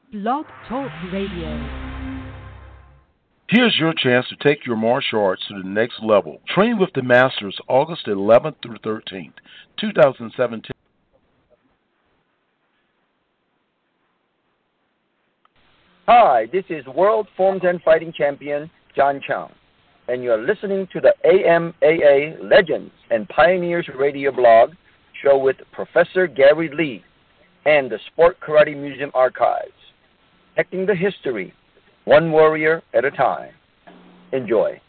Blog Talk Radio. Here's your chance to take your martial arts to the next level. Train with the Masters August 11th through 13th, 2017. Hi, this is World Form 10 Fighting Champion John Chang, and you're listening to the AMAA Legends and Pioneers Radio blog show with Professor Gary Lee and the Sport Karate Museum Archives, protecting the history, one warrior at a time. Enjoy.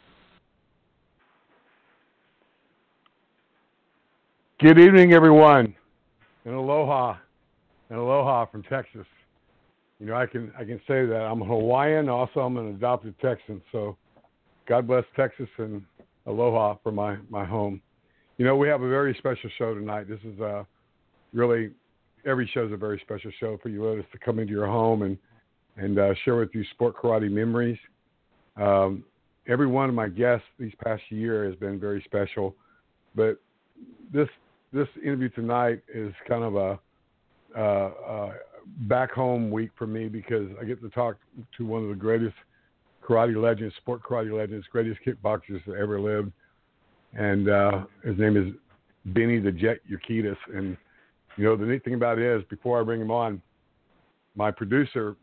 Good evening, everyone, and aloha from Texas. You know, I can say that I'm a Hawaiian. Also, I'm an adopted Texan. So, God bless Texas and aloha for my home. You know, we have a very special show tonight. This is really every show is a very special show for you, Lotus, to come into your home and share with you sport karate memories. Every one of my guests these past year has been very special, but this interview tonight is kind of a back home week for me because I get to talk to one of the greatest karate legends, sport karate legends, greatest kickboxers that ever lived, and his name is Benny the Jet Urquidez. And you know, the neat thing about it is, before I bring him on, my producer,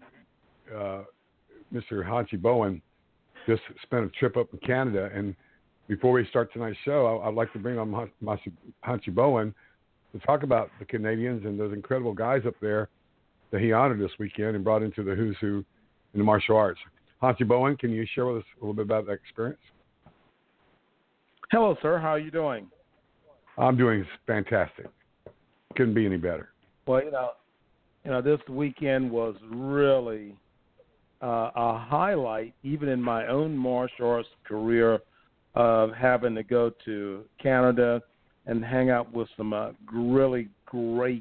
Mr. Hanchi Bowen, just spent a trip up in Canada, and before we start tonight's show, I'd like to bring on Hanchi Bowen to talk about the Canadians and those incredible guys up there that he honored this weekend and brought into the who's who in the martial arts. Hanchi Bowen, can you share with us a little bit about that experience? Hello, sir. How are you doing? I'm doing fantastic. Couldn't be any better. Well, you know, this weekend was really a highlight, even in my own martial arts career, of having to go to Canada and hang out with some really great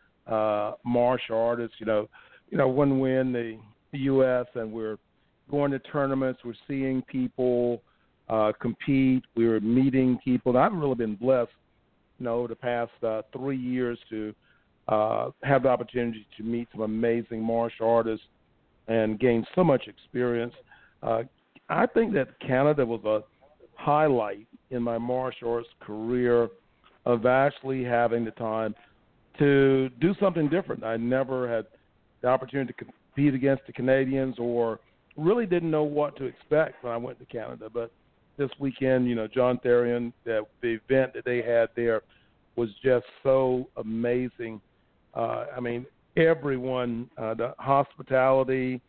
martial artists. You know, when we're in the U.S. and we're going to tournaments, we're seeing people compete. We were meeting people. And I've really been blessed, you know, over the past 3 years to have the opportunity to meet some amazing martial artists and gain so much experience. I think that Canada was a highlight in my martial arts career of actually having the time to do something different. I never had the opportunity to compete against the Canadians or really didn't know what to expect when I went to Canada. But this weekend, you know, John Therian, the event that they had there was just so amazing. I mean, everyone, the hospitality,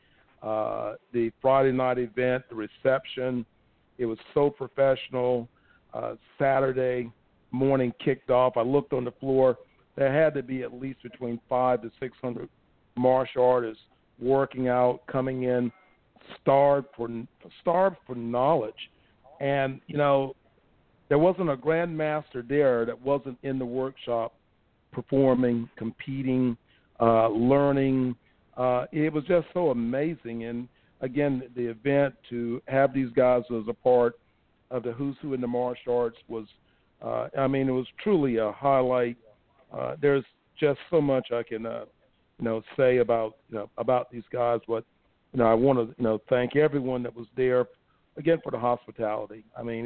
the Friday night event, the reception, it was so professional. Saturday morning kicked off. I looked on the floor. There had to be at least between 500 to 600 martial artists working out, coming in, starved for knowledge. And, you know, there wasn't a grandmaster there that wasn't in the workshop performing, competing, learning. It was just so amazing. And, again, the event to have these guys as a part of the who's who in the martial arts was, it was truly a highlight. There's just so much I can, say about these guys. But, I want to, thank everyone that was there, again, for the hospitality. I mean,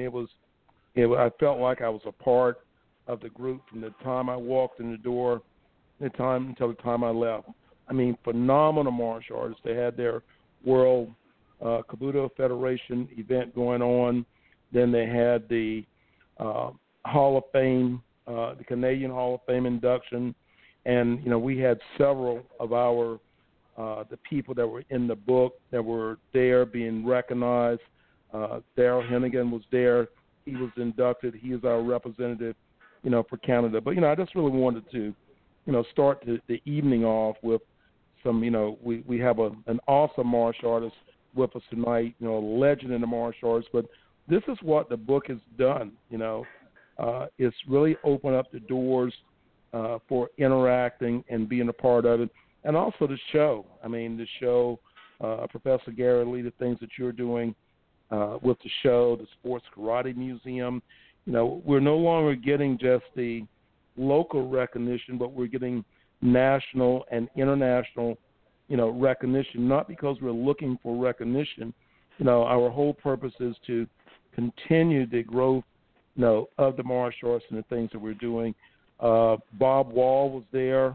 I felt like I was a part of the group from the time I walked in the door until the time I left. I mean, phenomenal martial artists. They had their World Kabuto Federation event going on. Then they had the Hall of Fame, the Canadian Hall of Fame induction. And, we had several of our the people that were in the book that were there being recognized. Daryl Hennigan was there. He was inducted. He is our representative, for Canada. But, I just really wanted to, start the evening off with some, we have an awesome martial artist with us tonight, a legend in the martial arts. But this is what the book has done, it's really opened up the doors for interacting and being a part of it. And also the show. I mean, the show, Professor Gary Lee, the things that you're doing with the show, the Sports Karate Museum. We're no longer getting just the local recognition, but we're getting national and international recognition, not because we're looking for recognition. Our whole purpose is to continue the growth, of the martial arts and the things that we're doing. Bob Wall was there.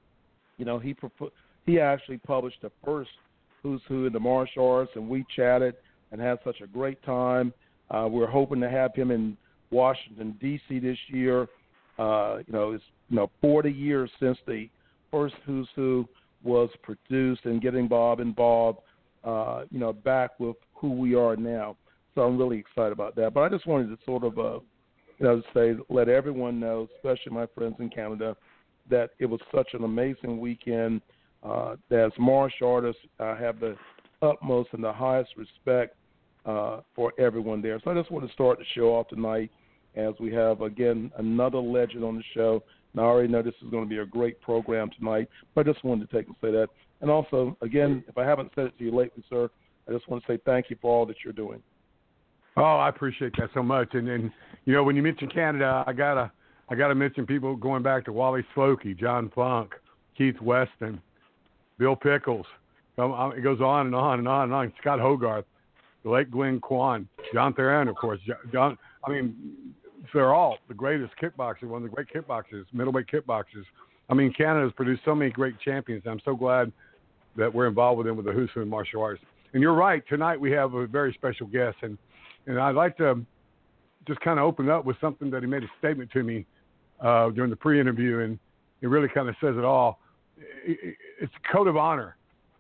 He actually published the first Who's Who in the martial arts, and we chatted and had such a great time. We're hoping to have him in Washington, D.C. this year. It's 40 years since the first Who's Who was produced, and getting Bob involved, back with who we are now. So I'm really excited about that. But I just wanted to sort of, let everyone know, especially my friends in Canada, that it was such an amazing weekend. That as martial artists, I have the utmost and the highest respect for everyone there. So I just want to start the show off tonight as we have, again, another legend on the show. And I already know this is going to be a great program tonight, but I just wanted to take and say that. And also, again, if I haven't said it to you lately, sir, I just want to say thank you for all that you're doing. Oh, I appreciate that so much. And when you mention Canada, I gotta mention people going back to Wally Slokey, John Funk, Keith Weston, Bill Pickles. It goes on and on and on and on. Scott Hogarth, the late Glenn Kwan, John Theron, of course. John. They're all the greatest kickboxers, one of the great kickboxers, middleweight kickboxers. Canada's produced so many great champions. I'm so glad that we're involved with them with the Who's Who in martial arts. And you're right. Tonight we have a very special guest, and I'd like to just kind of open up with something that he made a statement to me during the pre-interview, and it really kind of says it all. It's a code of honor,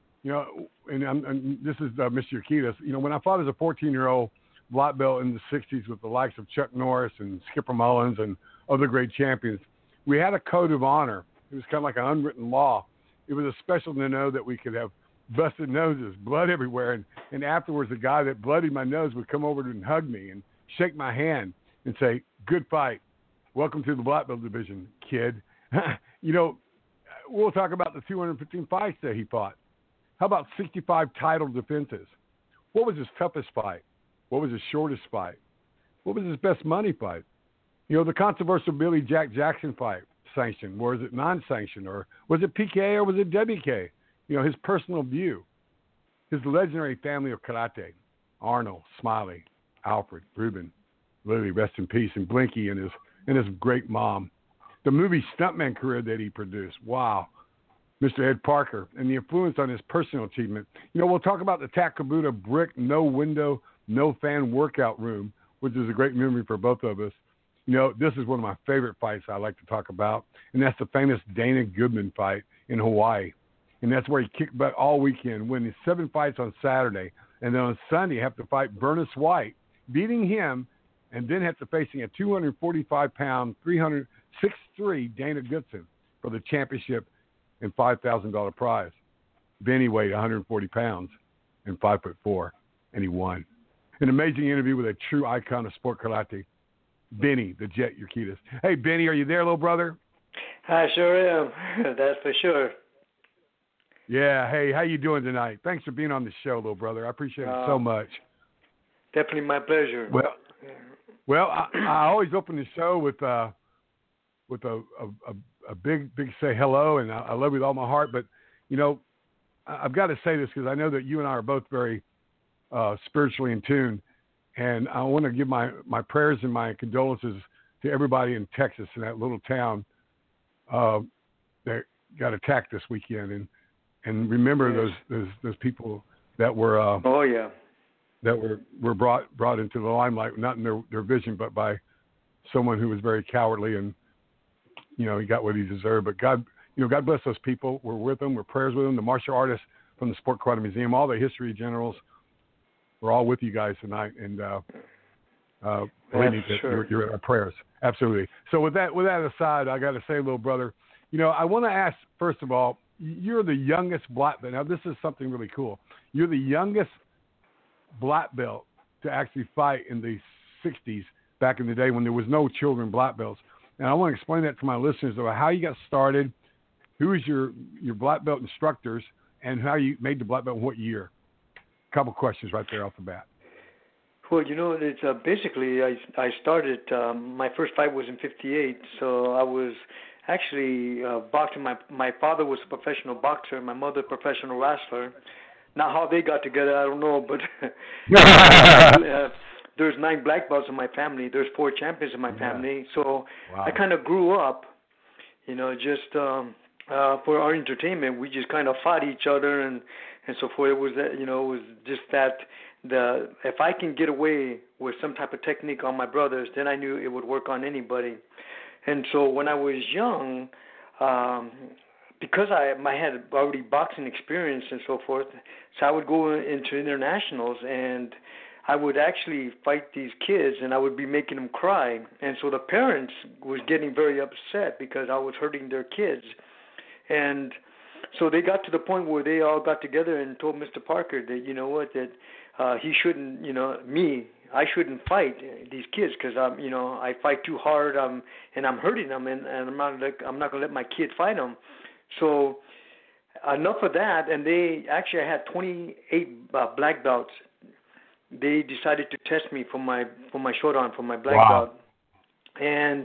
and this is Mr. Urquidez. When I fought as a 14-year-old black belt in the 60s with the likes of Chuck Norris and Skipper Mullins and other great champions, we had a code of honor. It was kind of like an unwritten law. It was special to know that we could have busted noses, blood everywhere, and afterwards the guy that bloodied my nose would come over and hug me and shake my hand and say, "Good fight. Welcome to the black belt division, kid." We'll talk about the 215 fights that he fought. How about 65 title defenses? What was his toughest fight? What was his shortest fight? What was his best money fight? The controversial Billy Jack Jackson fight sanctioned. Was it non-sanctioned, or was it PKA, or was it WK? His personal view, his legendary family of karate, Arnold, Smiley, Alfred, Reuben, Lily, rest in peace, and Blinky and his great mom. The movie stuntman career that he produced. Wow. Mr. Ed Parker, and the influence on his personal achievement. We'll talk about the Takabuta brick, no window, no fan workout room, which is a great memory for both of us. This is one of my favorite fights I like to talk about, and that's the famous Dana Goodman fight in Hawaii. And that's where he kicked butt all weekend, winning 7 fights on Saturday. And then on Sunday, have to fight Bernice White, beating him, and then have to facing a 245-pound, 6'3" Dana Goodson for the championship and $5,000 prize. Benny weighed 140 pounds and 5'4", and he won. An amazing interview with a true icon of sport karate, Benny the Jet Urquidez. Hey, Benny, are you there, little brother? I sure am. That's for sure. Yeah. Hey, how you doing tonight? Thanks for being on the show, little brother. I appreciate it so much. Definitely my pleasure. Well, I always open the show with a big say hello, and I love you with all my heart. But I've got to say this because I know that you and I are both very spiritually in tune, and I want to give my prayers and my condolences to everybody in Texas, in that little town that got attacked this weekend, and remember those people that were that were brought into the limelight, not in their vision, but by someone who was very cowardly, and he got what he deserved. But God bless those people. We're with them. We're prayers with them. The martial artists from the Sport Karate Museum, all the history generals, we're all with you guys tonight, and believe me, you're in our prayers. Absolutely. So with that aside, I got to say, little brother, I want to ask, first of all, you're the youngest black belt. Now, this is something really cool. You're the youngest black belt to actually fight in the 60s, back in the day when there was no children black belts. And I want to explain that to my listeners about how you got started, who was your black belt instructors, and how you made the black belt in what year. A couple questions right there off the bat. Well, it's basically I started. My first fight was in '58, so I was actually boxing. My father was a professional boxer, my mother a professional wrestler. Now how they got together, I don't know, but there's 9 black belts in my family. There's 4 champions in my family. So I kind of grew up, just for our entertainment. We just kind of fought each other and so forth. It was it was just that if I can get away with some type of technique on my brothers, then I knew it would work on anybody. And so when I was young, because I had already boxing experience and so forth, so I would go into internationals and I would actually fight these kids and I would be making them cry. And so the parents was getting very upset because I was hurting their kids. And so they got to the point where they all got together and told Mr. Parker that, that he shouldn't, I shouldn't fight these kids because I fight too hard and I'm hurting them and I'm not going to let my kid fight them. So enough of that, and they actually I had 28 black belts. They decided to test me for my shodan, for my black belt. And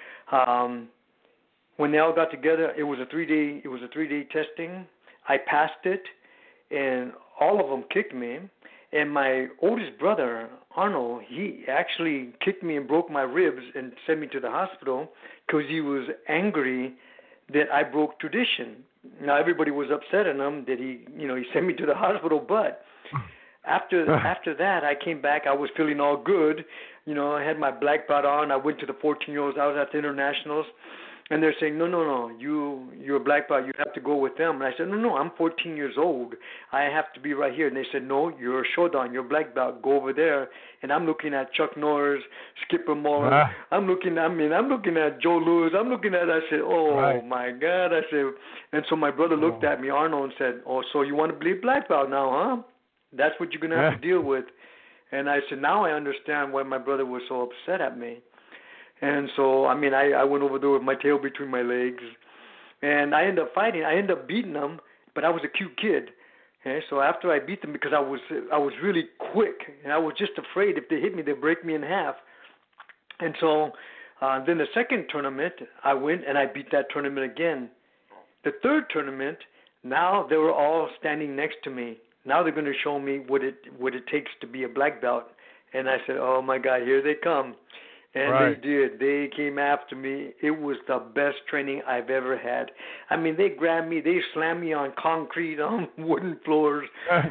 when they all got together, it was a 3-day testing. I passed it, and all of them kicked me. And my oldest brother, Arnold, he actually kicked me and broke my ribs and sent me to the hospital because he was angry that I broke tradition. Now everybody was upset at him that he sent me to the hospital. But after that, I came back. I was feeling all good. I had my black belt on. I went to the 14-year-olds. I was at the internationals. And they're saying, no, you're a black belt. You have to go with them. And I said, no, I'm 14 years old. I have to be right here. And they said, no, you're a shodan. You're a black belt. Go over there. And I'm looking at Chuck Norris, Skipper Mullins. I'm looking at Joe Louis. I said, my God. I said, and so my brother looked at me, Arnold, and said, oh, so you want to be a black belt now, huh? That's what you're going to have to deal with. And I said, now I understand why my brother was so upset at me. And so, I went over there with my tail between my legs, and I ended up fighting. I ended up beating them, but I was a cute kid. Okay? So after I beat them, because I was really quick, and I was just afraid if they hit me, they'd break me in half. And so then the second tournament, I went, and I beat that tournament again. The third tournament, now they were all standing next to me. Now they're going to show me what it takes to be a black belt. And I said, oh, my God, here they come. And they did. They came after me. It was the best training I've ever had. They grabbed me. They slammed me on concrete, on wooden floors.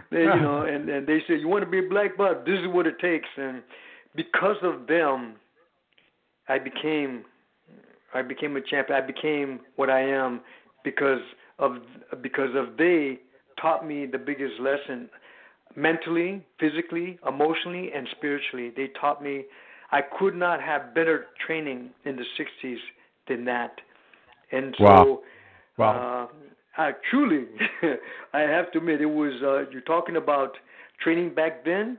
And they said, you want to be a black belt? This is what it takes. And because of them, I became a champion. I became what I am because of they taught me the biggest lesson, mentally, physically, emotionally, and spiritually. They taught me. I could not have better training in the 60s than that. And so, truly, I have to admit, it was, you're talking about training back then.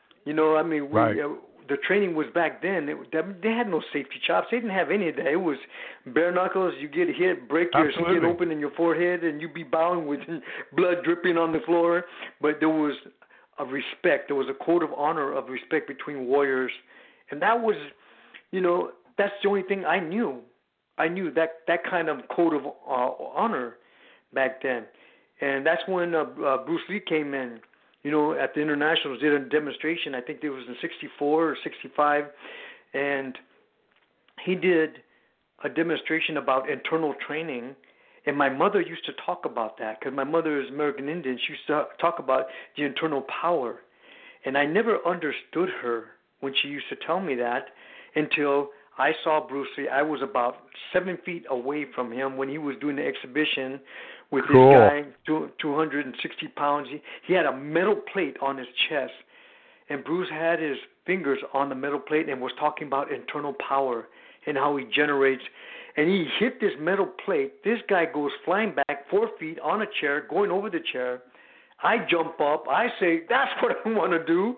The training was back then. They had no safety chops. They didn't have any of that. It was bare knuckles. You get hit, break your skin open in your forehead, and you be bowing with blood dripping on the floor. But there was a respect. There was a code of honor of respect between warriors. And that was, that's the only thing I knew. I knew that kind of code of honor back then. And that's when Bruce Lee came in, at the internationals, did a demonstration. I think it was in 64 or 65. And he did a demonstration about internal training. And my mother used to talk about that because my mother is American Indian. She used to talk about the internal power. And I never understood her when she used to tell me that until I saw Bruce Lee. I was about 7 feet away from him when he was doing the exhibition with this guy, 260 pounds. He had a metal plate on his chest, and Bruce had his fingers on the metal plate and was talking about internal power and how he generates. And he hit this metal plate. This guy goes flying back 4 feet on a chair, going over the chair. I jump up. I say, that's what I want to do.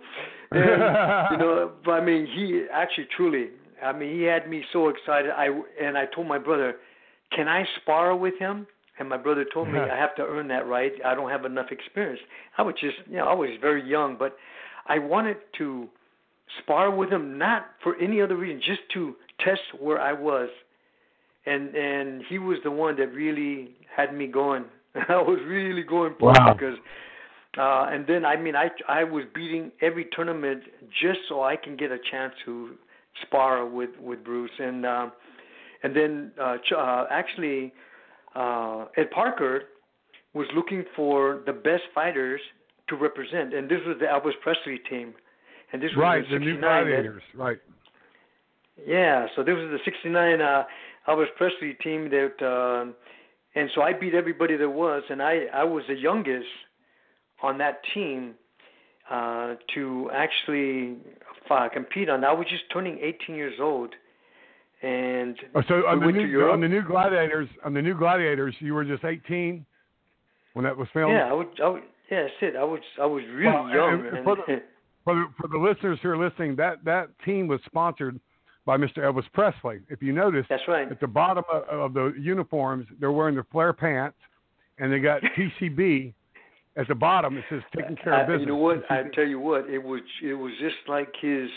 And, he actually truly, he had me so excited. I told my brother, can I spar with him? And my brother told me, I have to earn that right. I don't have enough experience. I was just, I was very young, but I wanted to spar with him, not for any other reason, just to test where I was. and he was the one that really had me going. I was really going for it because. And then I was beating every tournament just so I can get a chance to spar with Bruce, and then actually Ed Parker was looking for the best fighters to represent, and this was the Elvis Presley team, and this was the New Gladiators, right? Yeah, so this was the '69 Elvis Presley team that, and so I beat everybody there was, and I was the youngest on that team to actually compete on. I was just turning 18 years old, and so on we the New Gladiators, you were just 18 when that was filmed. Yeah, that's it. I was really young. And for the listeners who are listening, that team was sponsored by Mr. Elvis Presley. If you notice, that's right. At the bottom of the uniforms, they're wearing the flare pants, and they got TCB. At the bottom, it says "taking care of business." You know what? I tell you what, it was just like his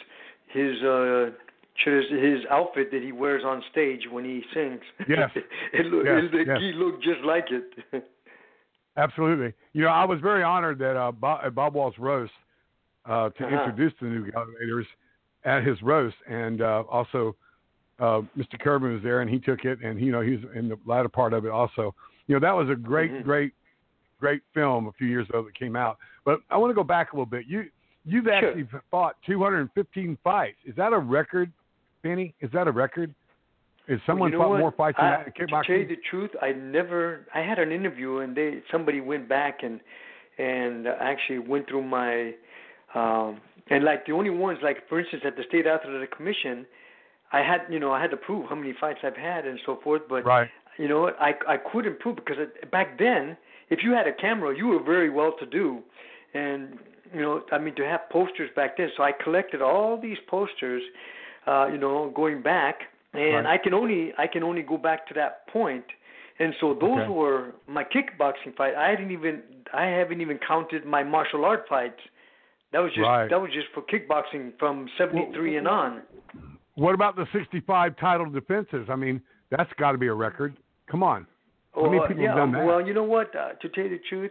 outfit that he wears on stage when he sings. Yes, He looked just like it. Absolutely. You know, I was very honored that at Bob Wall's roast to introduce the New Gladiators at his roast, and also Mr. Kerwin was there, and he took it, and he was in the latter part of it also. You know, that was a great film a few years ago that came out. But I want to go back a little bit. You've actually fought 215 fights. Is that a record, Benny? Is that a record? Is someone fought more fights than that in kickboxing? To tell you the truth, I had an interview, and somebody went back and actually went through my and like the only ones, like for instance at the State Athletic Commission, I had to prove how many fights I've had and so forth. But you know what, I couldn't prove because back then, if you had a camera, you were very well to do, and to have posters back then. So I collected all these posters, going back, and I can only go back to that point. And so those were my kickboxing fight. I haven't even counted my martial art fights. That was just for kickboxing from '73 and on. What about the 65 title defenses? I mean, that's got to be a record. Come on. How many people have done that? Well, you know what? To tell you the truth,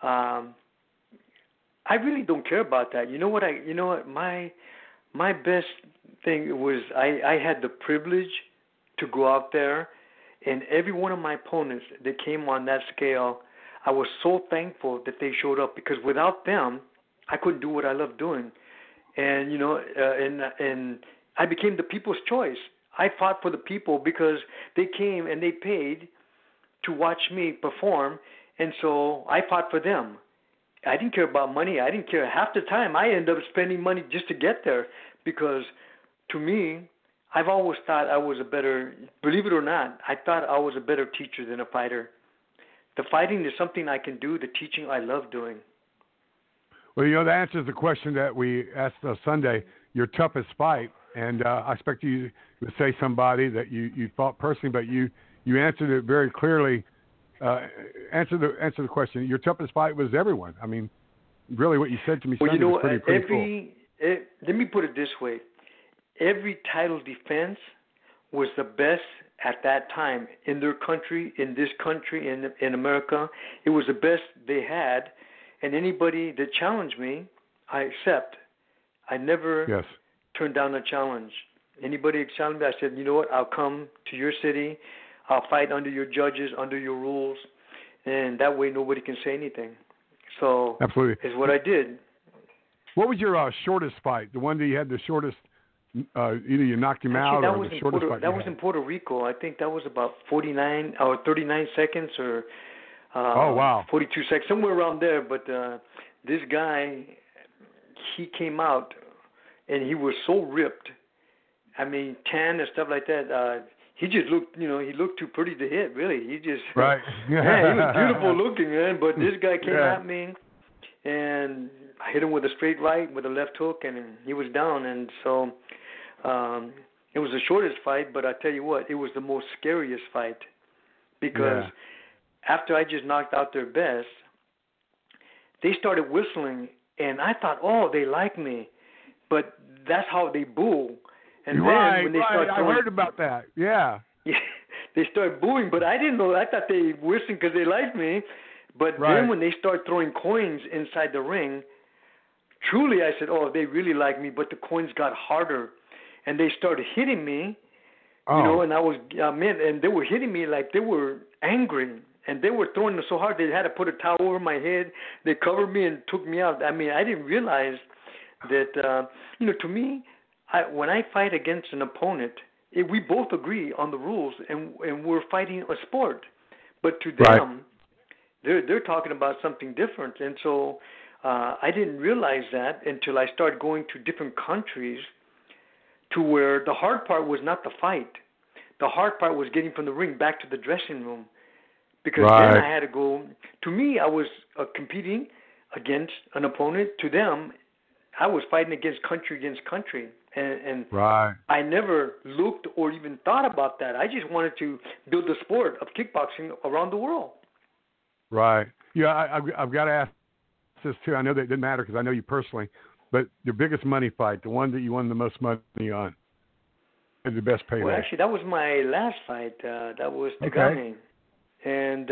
I really don't care about that. You know what? My best thing was I had the privilege to go out there, and every one of my opponents that came on that scale, I was so thankful that they showed up, because without them, I couldn't do what I love doing. And and I became the people's choice. I fought for the people because they came and they paid to watch me perform, and so I fought for them. I didn't care about money. I didn't care. Half the time, I ended up spending money just to get there, because to me, I've always thought I was believe it or not, I thought I was a better teacher than a fighter. The fighting is something I can do. The teaching I love doing. Well, that answers the question that we asked Sunday, your toughest fight. And I expect you to say somebody that you fought personally, but you answered it very clearly. Answer the question. Your toughest fight was everyone. I mean, really, what you said to me Sunday was pretty cool. Let me put it this way: every title defense was the best at that time in their country, in this country, in America. It was the best they had, and anybody that challenged me, I accept. I never turned down a challenge. Anybody that challenged me, I said, you know what? I'll come to your city. I'll fight under your judges, under your rules, and that way nobody can say anything. So absolutely is what I did. What was your shortest fight? The one that you had the shortest, either you knocked him out or the shortest fight? That was in Puerto Rico. I think that was about 49 or 39 seconds or 42 seconds, somewhere around there. But this guy, he came out, and he was so ripped. I mean, tan and stuff like that. He just looked, he looked too pretty to hit, really. He just, he was beautiful looking, man. But this guy came at me, and I hit him with a straight right, with a left hook, and he was down. And so it was the shortest fight, but I tell you what, it was the most scariest fight, because after I just knocked out their best, they started whistling, and I thought, oh, they like me. But that's how they boo. And then when they start I heard about that. Yeah. they started booing, but I didn't know. I thought they whistling because they liked me. But then when they start throwing coins inside the ring, truly I said, oh, they really like me. But the coins got harder, and they started hitting me. You know, and I was, and they were hitting me like they were angry, and they were throwing it so hard they had to put a towel over my head. They covered me and took me out. I mean, I didn't realize that, to me, when I fight against an opponent, we both agree on the rules, and we're fighting a sport. But to them, they're talking about something different, and so I didn't realize that until I started going to different countries, to where the hard part was not the fight. The hard part was getting from the ring back to the dressing room, because then I had to go. To me, I was competing against an opponent. To them, I was fighting against country, and I never looked or even thought about that. I just wanted to build the sport of kickboxing around the world. Right. Yeah, I've got to ask this too. I know that it didn't matter because I know you personally. But your biggest money fight, the one that you won the most money on, is the best payday. Well, actually, that was my last fight. That was Tagami. And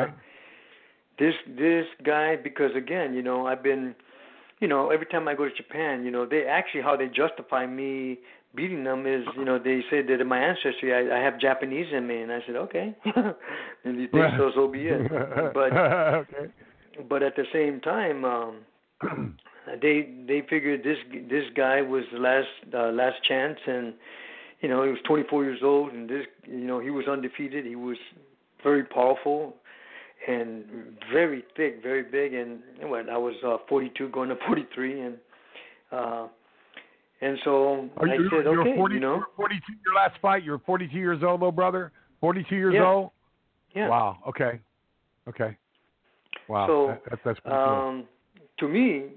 this guy, because again, I've been, every time I go to Japan, they actually, how they justify me beating them is, they say that in my ancestry I have Japanese in me, and I said, okay, and you think so be it. But but at the same time, They figured this guy was the last chance, and he was 24 years old, and he was undefeated. He was very powerful and very thick, very big, and I was 42 going to 43, and so I said, okay, 42, you're 42. Your last fight, you're 42 years old, little brother. 42 years old. Yeah. Wow. Okay. Wow. So that's pretty cool. To me,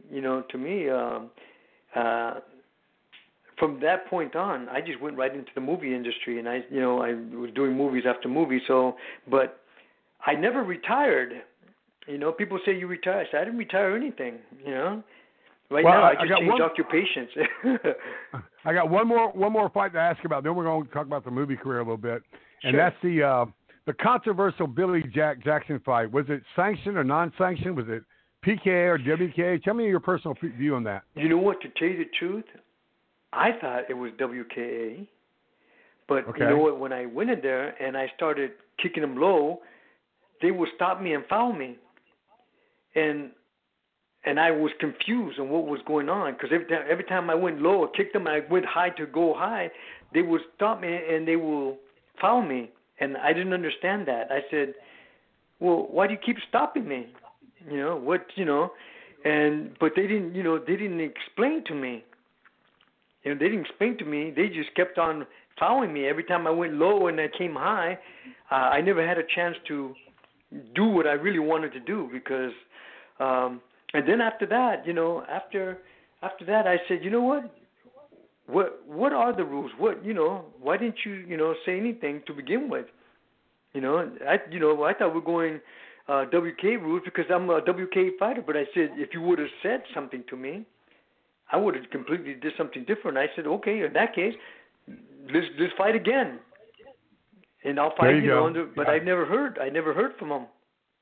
from that point on, I just went right into the movie industry, and I was doing movies after movies. So, but I never retired. People say you retired. I said I didn't retire anything. Right now I just changed occupations. I got one more fight to ask about. Then we're going to talk about the movie career a little bit, and that's the controversial Billy Jackson fight. Was it sanctioned or non-sanctioned? Was it PKA or WKA? Tell me your personal view on that. You know what? To tell you the truth, I thought it was WKA. But you know what? When I went in there and I started kicking them low, they would stop me and foul me. And I was confused on what was going on, because every time I went low or kicked them, I went high to go high, they would stop me and they will foul me. And I didn't understand that. I said, well, why do you keep stopping me? But they didn't explain to me. They didn't explain to me. They just kept on fouling me. Every time I went low and I came high, I never had a chance to do what I really wanted to do, because and then after that, after that I said, you know what are the rules? Why didn't you say anything to begin with? I thought we're going WK rules because I'm a WK fighter, but I said if you would have said something to me, I would have completely did something different. I said, okay, in that case, let's fight again, and I'll fight but I never heard from them.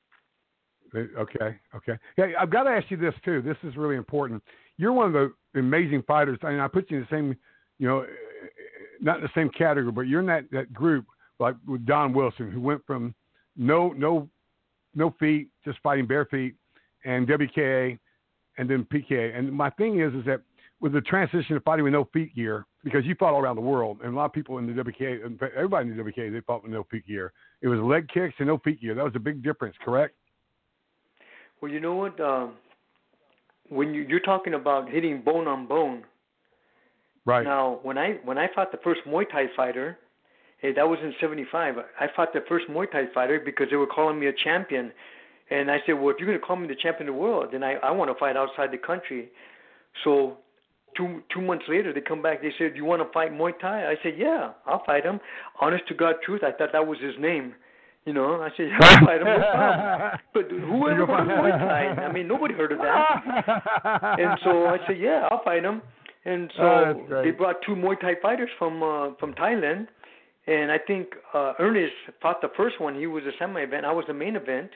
Okay. Yeah, I've got to ask you this too. This is really important. You're one of the amazing fighters. I mean, I put you in the same, not in the same category, but you're in that group, like with Don Wilson, who went from no feet, just fighting bare feet, and WKA, and then PKA. And my thing is that with the transition to fighting with no feet gear, because you fought all around the world, and a lot of people in the WKA, everybody in the WKA, they fought with no feet gear. It was leg kicks and no feet gear. That was a big difference, correct? Well, you know what? When you're talking about hitting bone on bone, right? Now, when I fought the first Muay Thai fighter, that was in '75. I fought the first Muay Thai fighter because they were calling me a champion, and I said, well, if you're going to call me the champion of the world, then I want to fight outside the country. So 2 months later, they come back. They said, do you want to fight Muay Thai? I said, yeah, I'll fight him. Honest to God truth, I thought that was his name. I said, yeah, I'll fight him, no problem. But whoever heard of Muay Thai? I mean, nobody heard of that. And so I said, I'll fight him. And so they brought 2 Muay Thai fighters from Thailand, And I think Ernest fought the first one. He was a semi-event. I was the main event.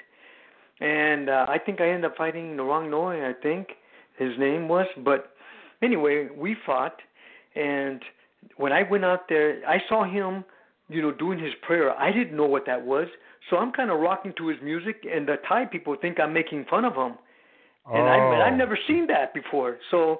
And I think I ended up fighting Narong Noi, I think his name was. But anyway, we fought. And when I went out there, I saw him, doing his prayer. I didn't know what that was. So I'm kind of rocking to his music. And the Thai people think I'm making fun of him. And I've never seen that before. So,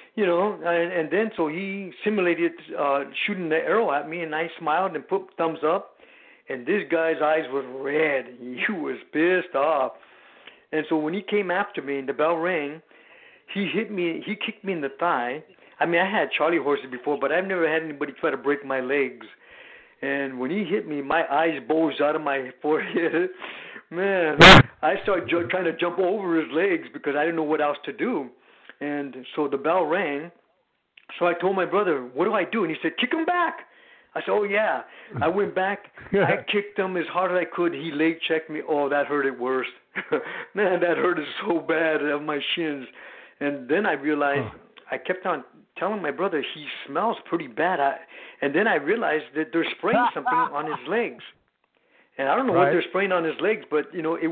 and then so he simulated shooting the arrow at me, and I smiled and put thumbs up. And this guy's eyes were red. He was pissed off. And so when he came after me and the bell rang, he hit me. He kicked me in the thigh. I mean, I had Charlie horses before, but I've never had anybody try to break my legs. And when he hit me, my eyes bulged out of my forehead. Man, I started trying to jump over his legs because I didn't know what else to do. And so the bell rang. So I told my brother, what do I do? And he said, kick him back. I said, oh, yeah. I went back. I kicked him as hard as I could. He leg checked me. Oh, that hurt it worse. Man, that hurt it so bad on my shins. And then I realized I kept on telling my brother he smells pretty bad. And then I realized that they're spraying something on his legs. And I don't know what they're spraying on his legs, but,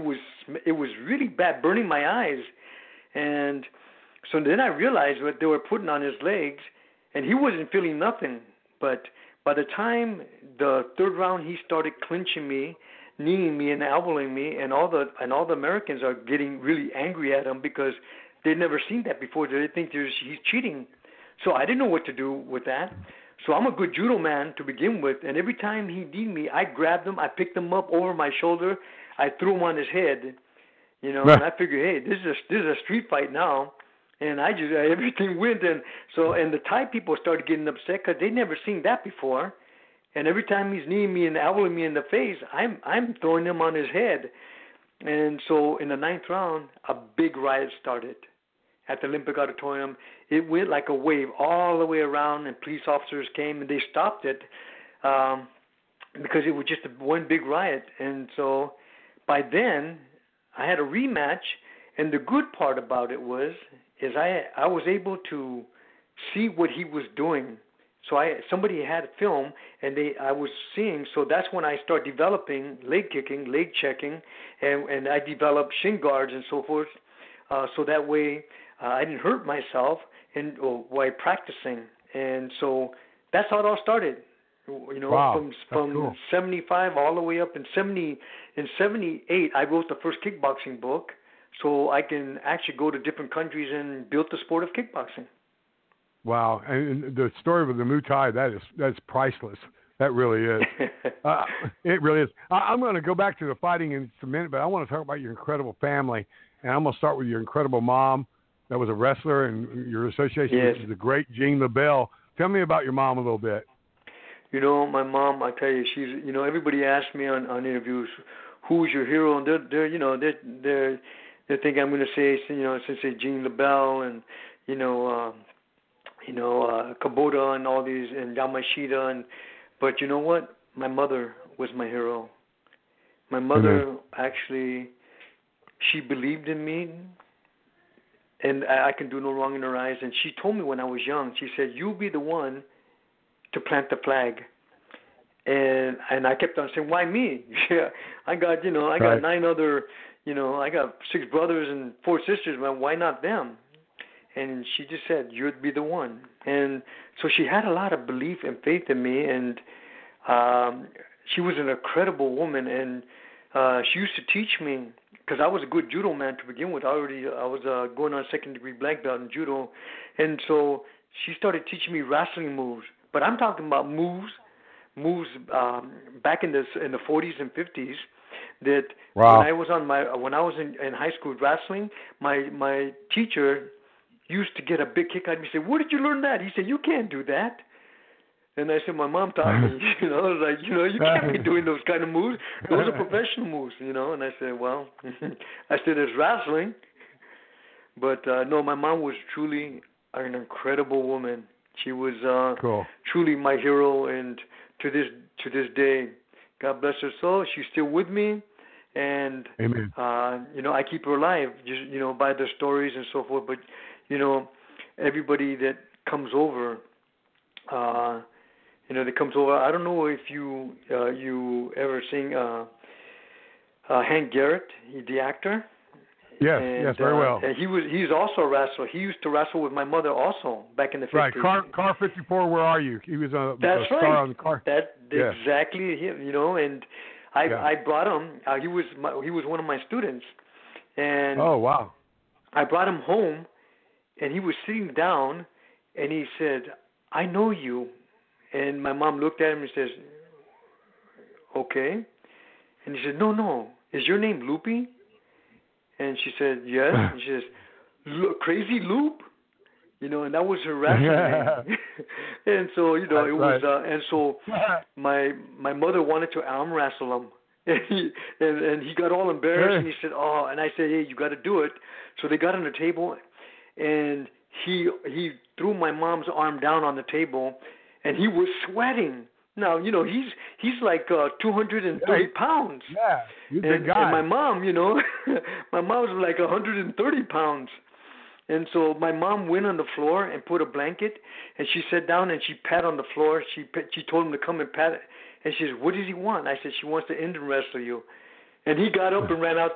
it was really bad, burning my eyes. And so then I realized what they were putting on his legs, and he wasn't feeling nothing. But by the time the third round, he started clinching me, kneeing me, and elbowing me, and all the Americans are getting really angry at him because they'd never seen that before. They think he's cheating. So I didn't know what to do with that. So I'm a good judo man to begin with, and every time he kneed me, I grabbed him, I picked him up over my shoulder, I threw him on his head, and I figured, hey, this is a street fight now, and everything went, and the Thai people started getting upset because they'd never seen that before, and every time he's kneeing me and elbowing me in the face, I'm throwing him on his head, and so in the ninth round, a big riot started at the Olympic Auditorium. It went like a wave all the way around, and police officers came, and they stopped it because it was just one big riot. And so by then, I had a rematch, and the good part about it is I was able to see what he was doing. So somebody had a film, and I was seeing. So that's when I started developing leg kicking, leg checking, and I developed shin guards and so forth. So that way I didn't hurt myself while practicing. And so that's how it all started. Wow, from cool. 75 all the way up in 78, I wrote the first kickboxing book, so I can actually go to different countries and build the sport of kickboxing. Wow, and the story with the Muay Thai, that's priceless. That really is. It really is. I'm going to go back to the fighting in just a minute, but I want to talk about your incredible family, and I'm going to start with your incredible mom that was a wrestler, and your association with the great Jean LaBelle. Tell me about your mom a little bit. My mom, I tell you, she's, everybody asks me on interviews, who's your hero, and they think I'm going to say, Sensei Jean LaBelle, and Kubota and all these, and Yamashita, but you know what? My mother was my hero. My mother actually, she believed in me, and I can do no wrong in her eyes. And she told me when I was young, she said, "You'll be the one to plant the flag." And I kept on saying, "Why me?" Yeah, I got 9 other, I got 6 brothers and 4 sisters. Man, why not them? And she just said, "You'd be the one." And so she had a lot of belief and faith in me, and she was an incredible woman. And she used to teach me, because I was a good judo man to begin with. I was going on 2nd degree black belt in judo, and so she started teaching me wrestling moves. But I'm talking about moves back in the 40s and 50s. That when I was in high school wrestling, my teacher used to get a big kick out of me and say, "Where did you learn that?" He said, "You can't do that." And I said, "My mom taught me." I was like, you can't be doing those kind of moves. Those are professional moves, And I said, "Well," I said, "it's wrestling." But no, my mom was truly an incredible woman. She was truly my hero, and to this day, God bless her soul, she's still with me, and Amen. I keep her alive, just by their stories and so forth. But everybody that comes over, That comes over. I don't know if you ever seen Hank Garrett, the actor. Yes, and, very well. And he's also a wrestler. He used to wrestle with my mother also back in the 50s. Right, Car 54. Where are you? He was a star on the car. That's exactly him. And I brought him. He was one of my students, and oh wow. I brought him home, and he was sitting down, and he said, "I know you," and my mom looked at him and says, "Okay," and he said, "No, is your name Loopy?" And she said, "Yes." And she says, "Crazy Loop," and that was her wrestling name. And so, it was, and so my mother wanted to arm wrestle him, and he got all embarrassed, and he said, "Oh," and I said, "Hey, you got to do it." So they got on the table, and he threw my mom's arm down on the table, and he was sweating. Now, he's like 230 pounds. Yeah, he's a big guy. And my mom, my mom was like 130 pounds. And so my mom went on the floor and put a blanket, and she sat down and she pat on the floor. She told him to come and pat it. And she said, "What does he want?" I said, "She wants to Indian wrestle you." And he got up and ran out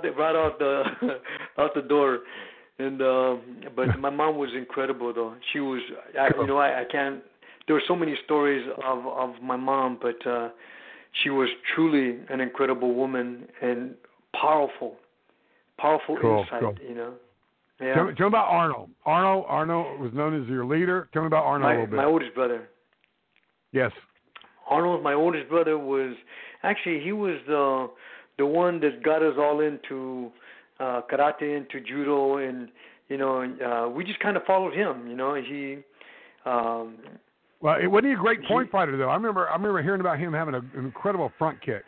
the door. And but my mom was incredible, though. She was, I can't. There were so many stories of my mom, but she was truly an incredible woman and powerful insight. Cool. Yeah. Tell me about Arnold. Arnold was known as your leader. Tell me about Arnold a little bit. My oldest brother. Yes. Arnold, my oldest brother, he was the one that got us all into karate, into judo, and we just kind of followed him. He. Well, wasn't he a great point fighter though? I remember hearing about him having an incredible front kick.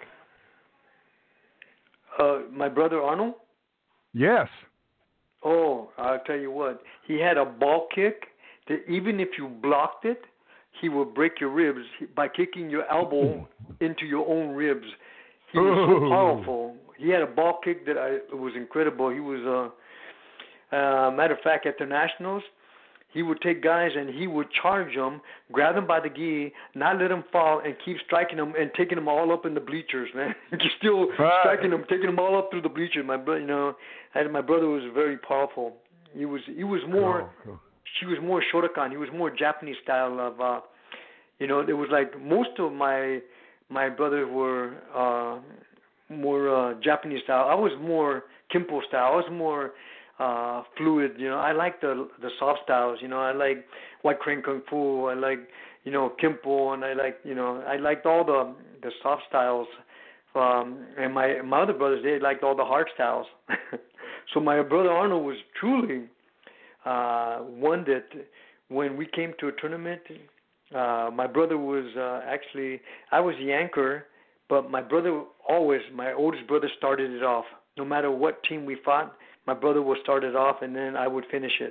My brother Arnold? Yes. Oh, I'll tell you what. He had a ball kick that even if you blocked it, he would break your ribs by kicking your elbow into your own ribs. He was so powerful. He had a ball kick that it was incredible. He was, matter of fact, at the Nationals, he would take guys and he would charge them, grab them by the gi, not let them fall, and keep striking them and taking them all up in the bleachers, man. Still striking them, taking them all up through the bleachers. My brother, my brother was very powerful. He was more. Cool. She was more Shotokan. He was more Japanese style of. It was like most of my brothers were more Japanese style. I was more Kimpo style. I was more fluid. I like the soft styles. I like White Crane Kung Fu. I like Kimpo, and I liked all the soft styles. And my other brothers, they liked all the hard styles. So my brother Arnold was truly one that when we came to a tournament, my brother was actually, I was the anchor, but my oldest brother started it off. No matter what team we fought, my brother would start it off, and then I would finish it.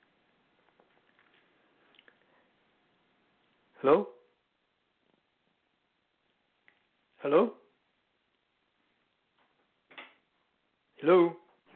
Hello? Hello? Hello?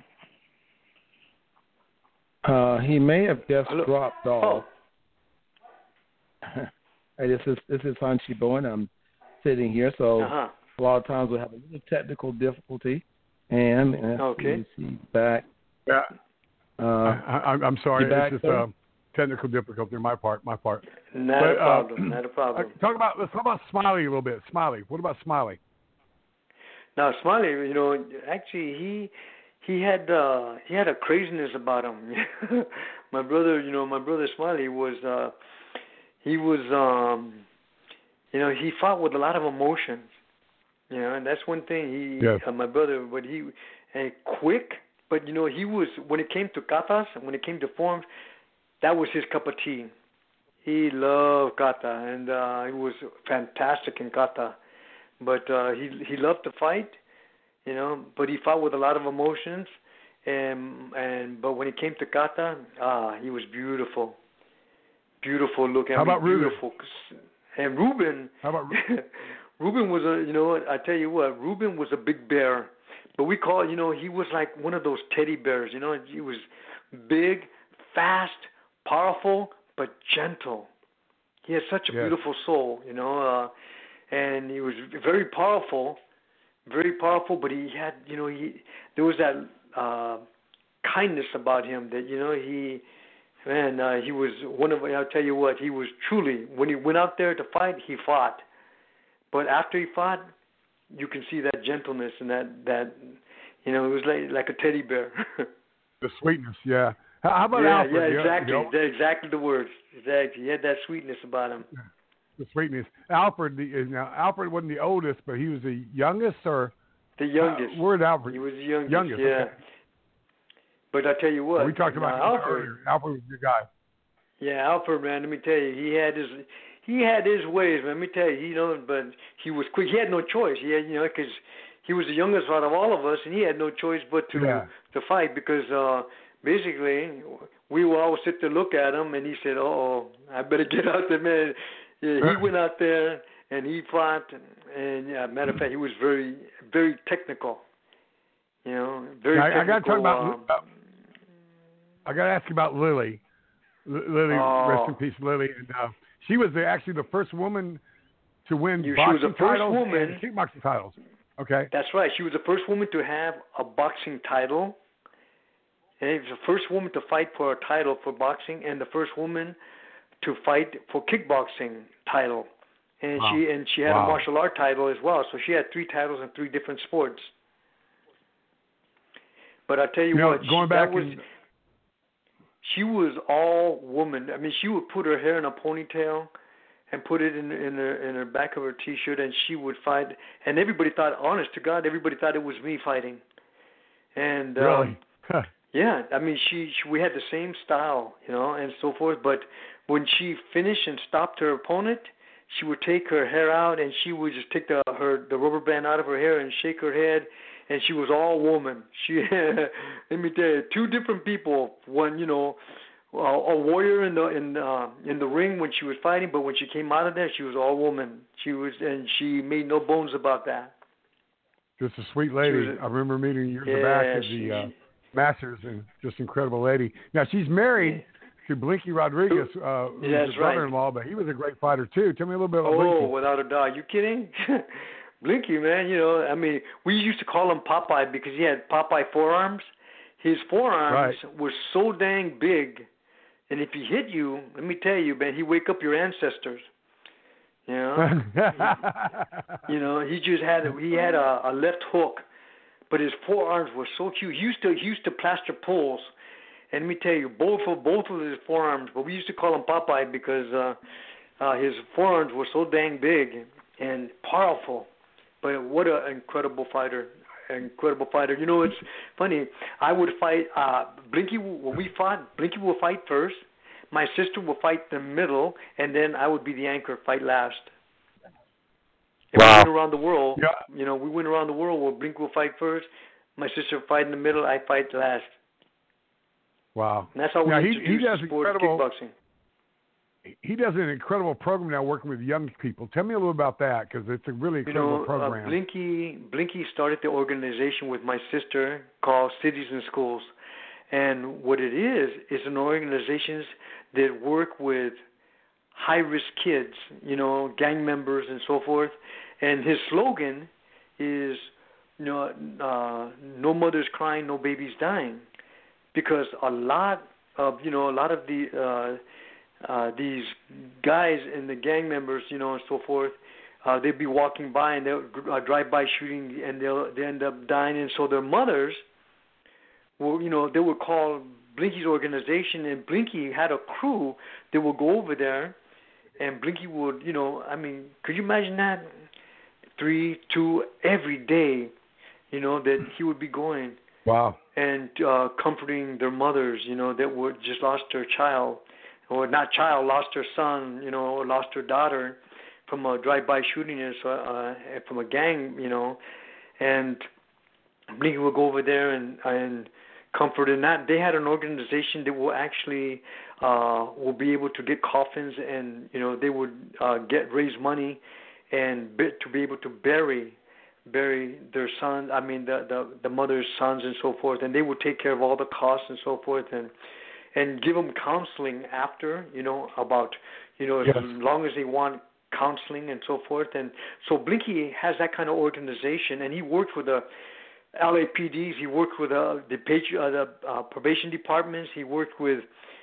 He may have just dropped off. Oh. Hey, this is Hanshi Bowen. I'm sitting here, so a lot of times we have a little technical difficulty. And okay. See back. Yeah. I'm sorry. It's just technical difficulty on my part. Not a problem. Let's talk about Smiley a little bit. Smiley. What about Smiley? Now Smiley, actually he had a craziness about him. My brother Smiley was he fought with a lot of emotions. And that's one thing. My brother, but he quick. But he was, when it came to katas, when it came to forms, that was his cup of tea. He loved kata, and he was fantastic in kata. But he loved to fight, But he fought with a lot of emotions, but when it came to kata, he was beautiful, beautiful looking. How about beautiful. Ruben? And Ruben. How about Ruben was I tell you what, Ruben was a big bear. But we call he was like one of those teddy bears, He was big, fast, powerful, but gentle. He had such a Yes. beautiful soul, and he was very powerful, but he had, there was that kindness about him that, he was one of, I'll tell you what, he was truly, when he went out there to fight, he fought. But after he fought, you can see that gentleness and that it was like a teddy bear. The sweetness, yeah. How about yeah, Alfred? Yeah, exactly. That's exactly the words. Exactly. He had that sweetness about him. The sweetness. Alfred wasn't the oldest, but he was the youngest, or the youngest. Where'd Alfred? He was the youngest. Youngest, yeah. okay. But I tell you what, we talked about Alfred earlier. Alfred was your guy. Yeah, Alfred, man. Let me tell you, he had his ways. Man. Let me tell you, but he was quick. He had no choice. He had, because he was the youngest out of all of us, and he had no choice but to fight because basically we would always sit there look at him, and he said, "Oh, I better get out there, man." Yeah, he went out there and he fought, and matter of fact, he was very, very technical. Very technical. I got to talk about. I got to ask you about Lily. Lily, rest in peace, Lily. And she was actually the first woman to win boxing titles and kickboxing titles. Okay. That's right. She was the first woman to have a boxing title. And she was the first woman to fight for a title for boxing, and the first woman to fight for kickboxing title. And she had a martial art title as well. So she had 3 titles in 3 different sports. But I tell you what, she was all woman. I mean, she would put her hair in a ponytail and put it in her back of her T-shirt, and she would fight. And everybody thought, honest to God, everybody thought it was me fighting. And really, yeah, I mean, we had the same style, and so forth. But when she finished and stopped her opponent, she would take her hair out, and she would just take the rubber band out of her hair and shake her head. And she was all woman. She, let me tell you, 2 different people. One, a warrior in the ring when she was fighting, but when she came out of there, she was all woman. And she made no bones about that. Just a sweet lady. I remember meeting her years back at the Masters, and just incredible lady. Now she's married to Blinky Rodriguez, who's his brother-in-law, but he was a great fighter too. Tell me a little bit about Blinky. Oh, without a doubt. You kidding? Blinky, man, I mean, we used to call him Popeye because he had Popeye forearms. His forearms were so dang big, and if he hit you, let me tell you, man, he'd wake up your ancestors. He had a left hook, but his forearms were so cute. He used to plaster poles, and let me tell you, both of his forearms. But we used to call him Popeye because his forearms were so dang big and powerful. But what an incredible fighter. It's funny. I would fight Blinky. When we fought, Blinky would fight first. My sister would fight the middle, and then I would be the anchor, fight last. And we went around the world. Yeah. We went around the world where Blinky would fight first. My sister would fight in the middle. I fight last. Wow. And that's how we introduced the sport of kickboxing. He does an incredible program now working with young people. Tell me a little about that because it's a really incredible program. Blinky started the organization with my sister called Cities and Schools. And what it is an organization that work with high-risk kids, gang members and so forth. And his slogan is, no mothers crying, no babies dying. Because a lot of these guys and the gang members, and so forth, they'd be walking by and they'll drive-by shooting, and they end up dying. And so their mothers, they would call Blinky's organization, and Blinky had a crew that would go over there, and Blinky would, could you imagine that? 3, 2 every day, that he would be going. Wow. And comforting their mothers, that would just lost their child. Or not child, lost her son, or lost her daughter from a drive-by shooting, from a gang, and Blinky will go over there and comfort. And that they had an organization that will actually will be able to get coffins, and they would raise money and to be able to bury their sons. I mean the mother's sons and so forth, and they would take care of all the costs and so forth. And and give them counseling after, about, as long as they want counseling and so forth. And so Blinky has that kind of organization, and he worked with the LAPDs. He worked with the probation departments. He worked with,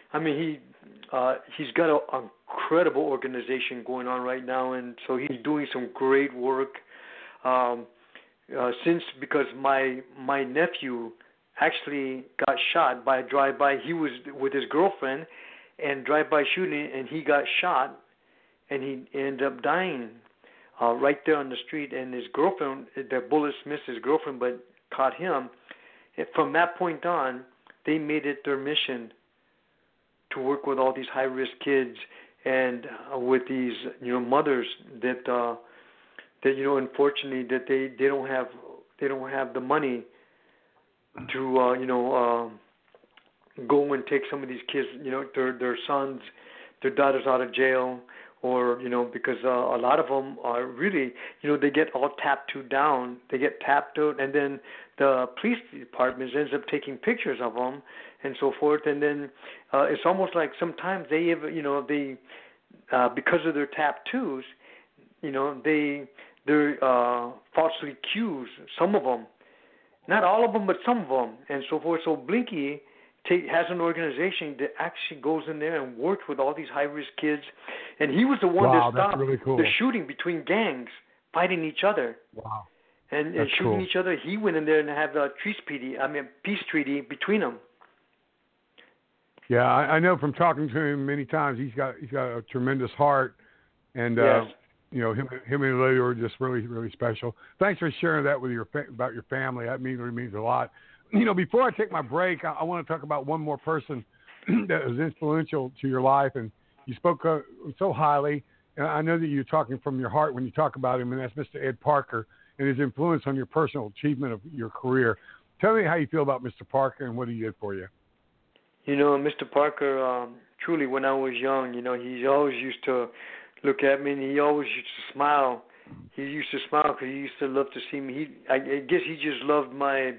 he's got an incredible organization going on right now, and so he's doing some great work. Because my nephew actually got shot by a drive-by. He was with his girlfriend and drive-by shooting, and he got shot, and he ended up dying right there on the street. And his girlfriend, the bullets missed his girlfriend, but caught him. And from that point on, they made it their mission to work with all these high-risk kids and with these mothers that unfortunately that they don't have the money to go and take some of these kids, their sons, their daughters out of jail, or because a lot of them are really, they get all tattooed down, they get tattooed, and then the police department ends up taking pictures of them and so forth, and then it's almost like sometimes they because of their tattoos, they're falsely accused, some of them, not all of them, but some of them, and so forth. So Blinky has an organization that actually goes in there and works with all these high-risk kids, and he was the one that stopped the shooting between gangs fighting each other. Wow. And shooting each other. He went in there and had a peace treaty between them. Yeah, I know from talking to him many times. He's got a tremendous heart, and yes. Him and the lady are just really, really special. Thanks for sharing that with about your family. That really means a lot. Before I take my break, I want to talk about one more person that was influential to your life, and you spoke so highly. And I know that you're talking from your heart when you talk about him, and that's Mr. Ed Parker and his influence on your personal achievement of your career. Tell me how you feel about Mr. Parker and what he did for you. Mr. Parker, truly, when I was young, he always used to look at me, and he always used to smile. He used to smile because he used to love to see me. I guess he just loved my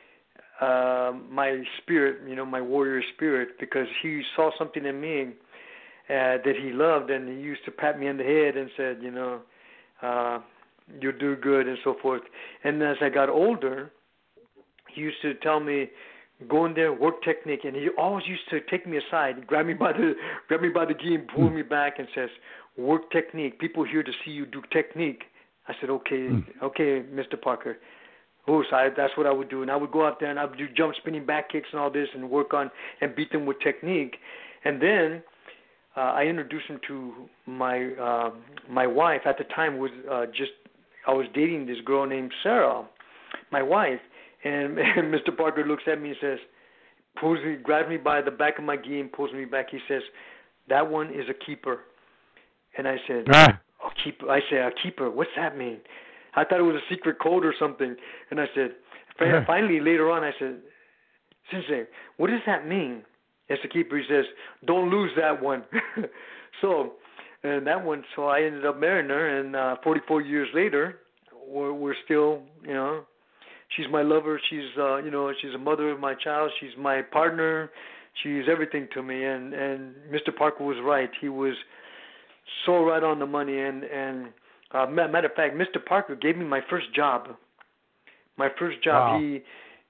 spirit, my warrior spirit, because he saw something in me that he loved, and he used to pat me on the head and said, you'll do good and so forth. And as I got older, he used to tell me, go in there, work technique, and he always used to take me aside, grab me by the gi and pull me back and says, work technique. People here to see you do technique. I said, okay, Mr. Parker. So that's what I would do. And I would go out there and I would do jump spinning back kicks and all this and work on and beat them with technique. And then I introduced him to my wife. At the time I was dating this girl named Sarah, my wife. And Mr. Parker looks at me and says, grabs me by the back of my gi and pulls me back. He says, that one is a keeper. And I said, a keeper? I said, a keeper? What's that mean? I thought it was a secret code or something. And I said, finally, later on, I said, Sensei, what does that mean? As a keeper, he says, don't lose that one. So I ended up marrying her, and 44 years later, we're still, she's my lover. She's, she's a mother of my child. She's my partner. She's everything to me. And Mr. Parker was right. He was so right on the money. And matter of fact, Mr. Parker gave me my first job. Wow. He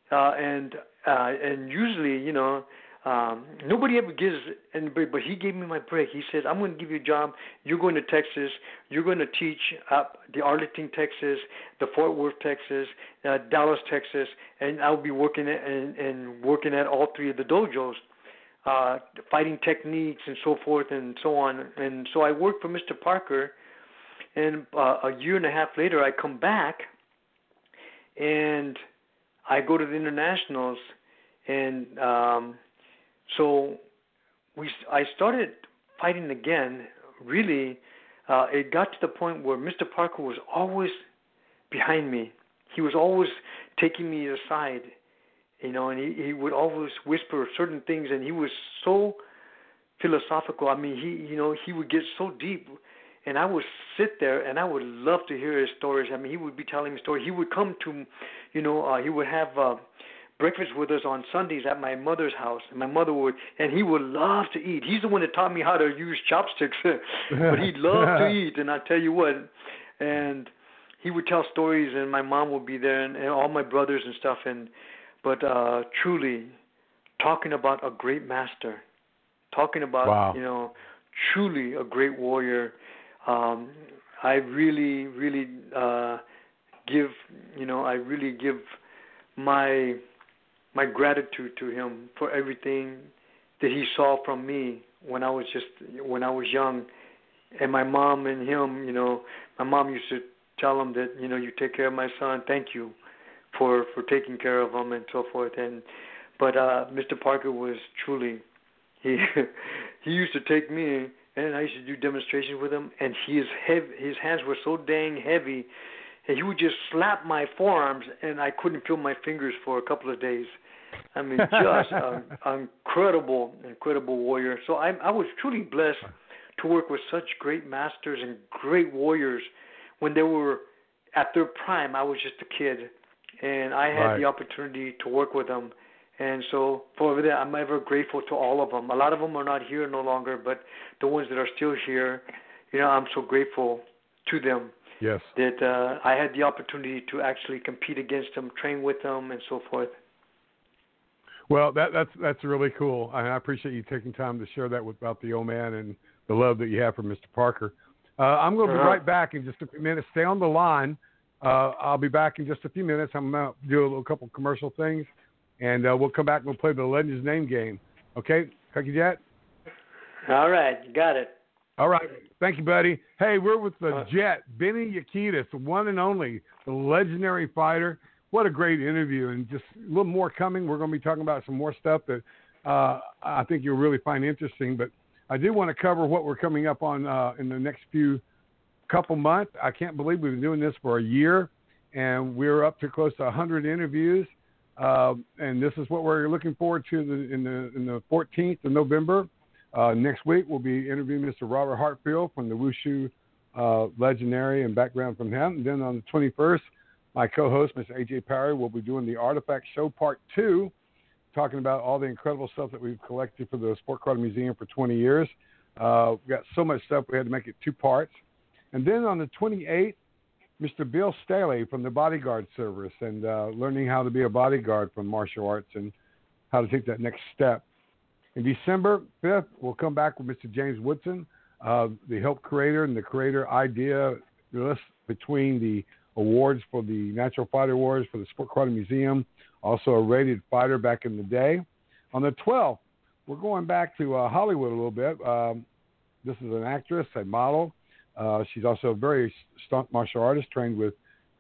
and usually, nobody ever gives anybody, but he gave me my break. He said, I'm going to give you a job. You're going to Texas. You're going to teach the Arlington, Texas, the Fort Worth, Texas, Dallas, Texas, and I'll be working at all three of the dojos, fighting techniques and so forth and so on. And so I worked for Mr. Parker, and a year and a half later I come back, and I go to the internationals, and so I started fighting again. Really, it got to the point where Mr. Parker was always behind me. He was always taking me aside, and he would always whisper certain things, and he was so philosophical. I mean, he would get so deep, and I would sit there, and I would love to hear his stories. I mean, he would be telling me stories. He would come to, he would have breakfast with us on Sundays at my mother's house, and my mother would, and he would love to eat. He's the one that taught me how to use chopsticks, but he loved to eat, and I tell you what, and he would tell stories, and my mom would be there, and all my brothers and stuff, but truly, talking about a great master, talking about, wow. Truly a great warrior. I really, really give my gratitude to him for everything that he saw from me when I was young, and my mom and him. My mom used to tell him that you take care of my son. Thank you for taking care of him and so forth. But Mr. Parker was truly he used to take me, and I used to do demonstrations with him, and his hands were so dang heavy, and he would just slap my forearms, and I couldn't feel my fingers for a couple of days. I mean, just an incredible warrior. So I was truly blessed to work with such great masters and great warriors when they were at their prime. I was just a kid, and I had the opportunity to work with them. And so for that, I'm ever grateful to all of them. A lot of them are not here no longer, but the ones that are still here, I'm so grateful to them. Yes. That I had the opportunity to actually compete against them, train with them, and so forth. Well, that's really cool. I appreciate you taking time to share that about the old man and the love that you have for Mr. Parker. I'm going to be right back in just a few minutes. Stay on the line. I'll be back in just a few minutes. I'm going to do a couple commercial things, and we'll come back and we'll play the Legends Name game. Okay, Cookie Jet? All right, you got it. All right. Thank you, buddy. Hey, we're with the Jet, Benny Yakitas, the one and only, the legendary fighter. What a great interview, and just a little more coming. We're going to be talking about some more stuff that I think you'll really find interesting. But I do want to cover what we're coming up on in the next couple months. I can't believe we've been doing this for a year, and we're up to close to 100 interviews. And this is what we're looking forward to in the 14th of November. Next week, we'll be interviewing Mr. Robert Hartfield from the Wushu legendary and background from him. And then on the 21st, my co-host, Mr. A.J. Parry, will be doing the Artifact Show Part 2, talking about all the incredible stuff that we've collected for the Sport Cards Museum for 20 years. We've got so much stuff, we had to make it 2 parts. And then on the 28th, Mr. Bill Staley from the Bodyguard Service, and learning how to be a bodyguard from martial arts and how to take that next step. In December 5th, we'll come back with Mr. James Woodson, the help creator and the creator idea list between the awards for the Natural Fighter Awards for the Sport Cards Museum, also a rated fighter back in the day. On the 12th, we're going back to Hollywood a little bit. This is an actress, a model. She's also a very stunt martial artist, trained with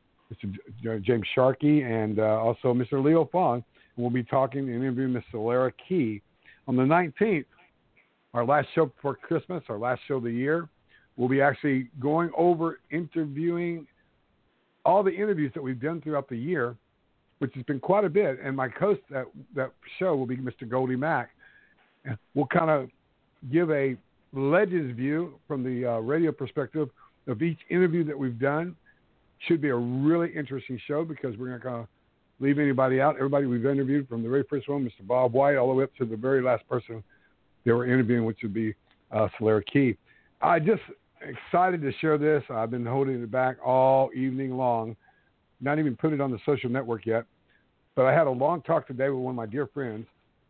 Mr. James Sharkey and also Mr. Leo Fong. And we'll be talking and interviewing Ms. Solara Key. On the 19th, our last show before Christmas, our last show of the year, we'll be actually going over interviewing all the interviews that we've done throughout the year, which has been quite a bit. And my host at that show will be Mr. Goldie Mack. And we'll kind of give a Legends view from the radio perspective of each interview that we've done. Should be a really interesting show because we're not going to leave anybody out. Everybody we've interviewed from the very first one, Mr. Bob White, all the way up to the very last person they were interviewing, which would be Solara Key. I just excited to share this. I've been holding it back all evening long, not even put it on the social network yet. But I had a long talk today with one of my dear friends,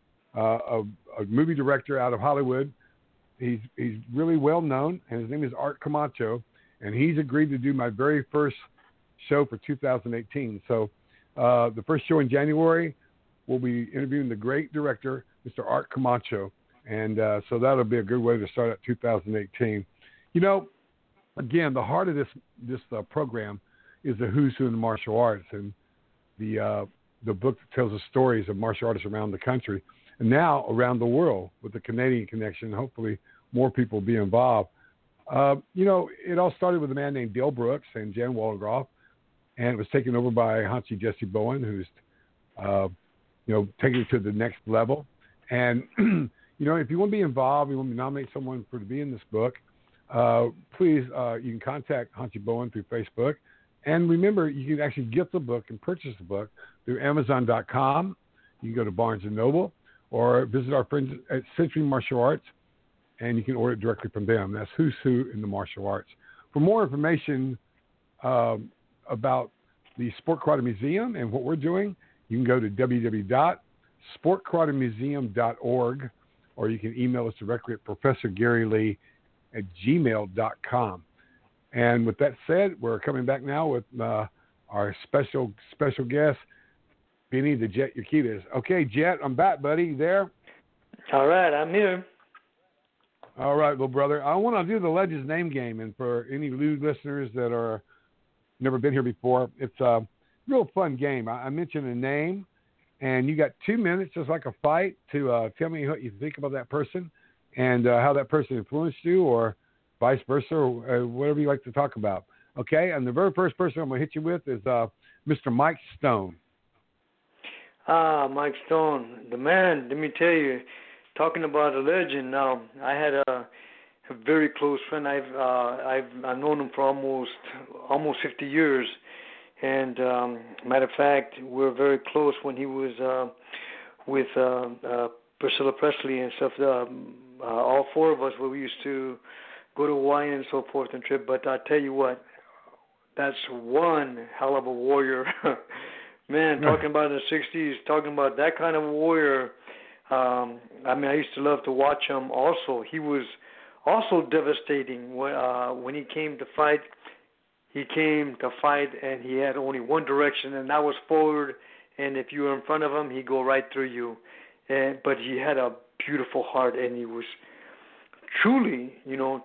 a movie director out of Hollywood. He's really well known, and his name is Art Camacho, and he's agreed to do my very first show for 2018. So the first show in January, we'll be interviewing the great director, Mr. Art Camacho, and so that'll be a good way to start out 2018. You know, again, the heart of this program is the who's who in the martial arts, and the book that tells the stories of martial artists around the country and now around the world with the Canadian connection. Hopefully more people will be involved. You know, it all started with a man named Dale Brooks and Jan Waldegroff, and it was taken over by Hanshi Jesse Bowen, who's, taking it to the next level. And, if you want to be involved, you want to nominate someone to be in this book, please, you can contact Hanshi Bowen through Facebook. And remember, you can actually get the book and purchase the book through Amazon.com. you can go to Barnes & Noble or visit our friends at Century Martial Arts, and you can order it directly from them. That's Who's Who in the Martial Arts. For more information about the Sport Karate Museum and what we're doing, you can go to www.sportkaratemuseum.org, or you can email us directly at professorgarylee@gmail.com. And with that said, we're coming back now with our special guest, Benny the Jet Urquidez. Okay, Jet, I'm back, buddy. You there? All right, I'm here. All right, little brother. I want to do the Legends name game, and for any new listeners that are never been here before, it's a real fun game. I mention a name, and you got 2 minutes, just like a fight, to tell me what you think about that person and how that person influenced you, or vice versa, or whatever you like to talk about. Okay, and the very first person I'm going to hit you with is Mr. Mike Stone. Mike Stone, the man. Let me tell you, talking about a legend. Now, I had a very close friend. I've known him for almost 50 years, and matter of fact, we're very close when he was with Priscilla Presley and stuff. All four of us, where we used to go to Hawaii and so forth and trip. But I tell you what, that's one hell of a warrior. Man, talking about in the 60s, talking about that kind of warrior. I used to love to watch him also. He was also devastating when he came to fight. He came to fight, and he had only one direction, and that was forward. And if you were in front of him, he'd go right through you. But he had a beautiful heart, and he was truly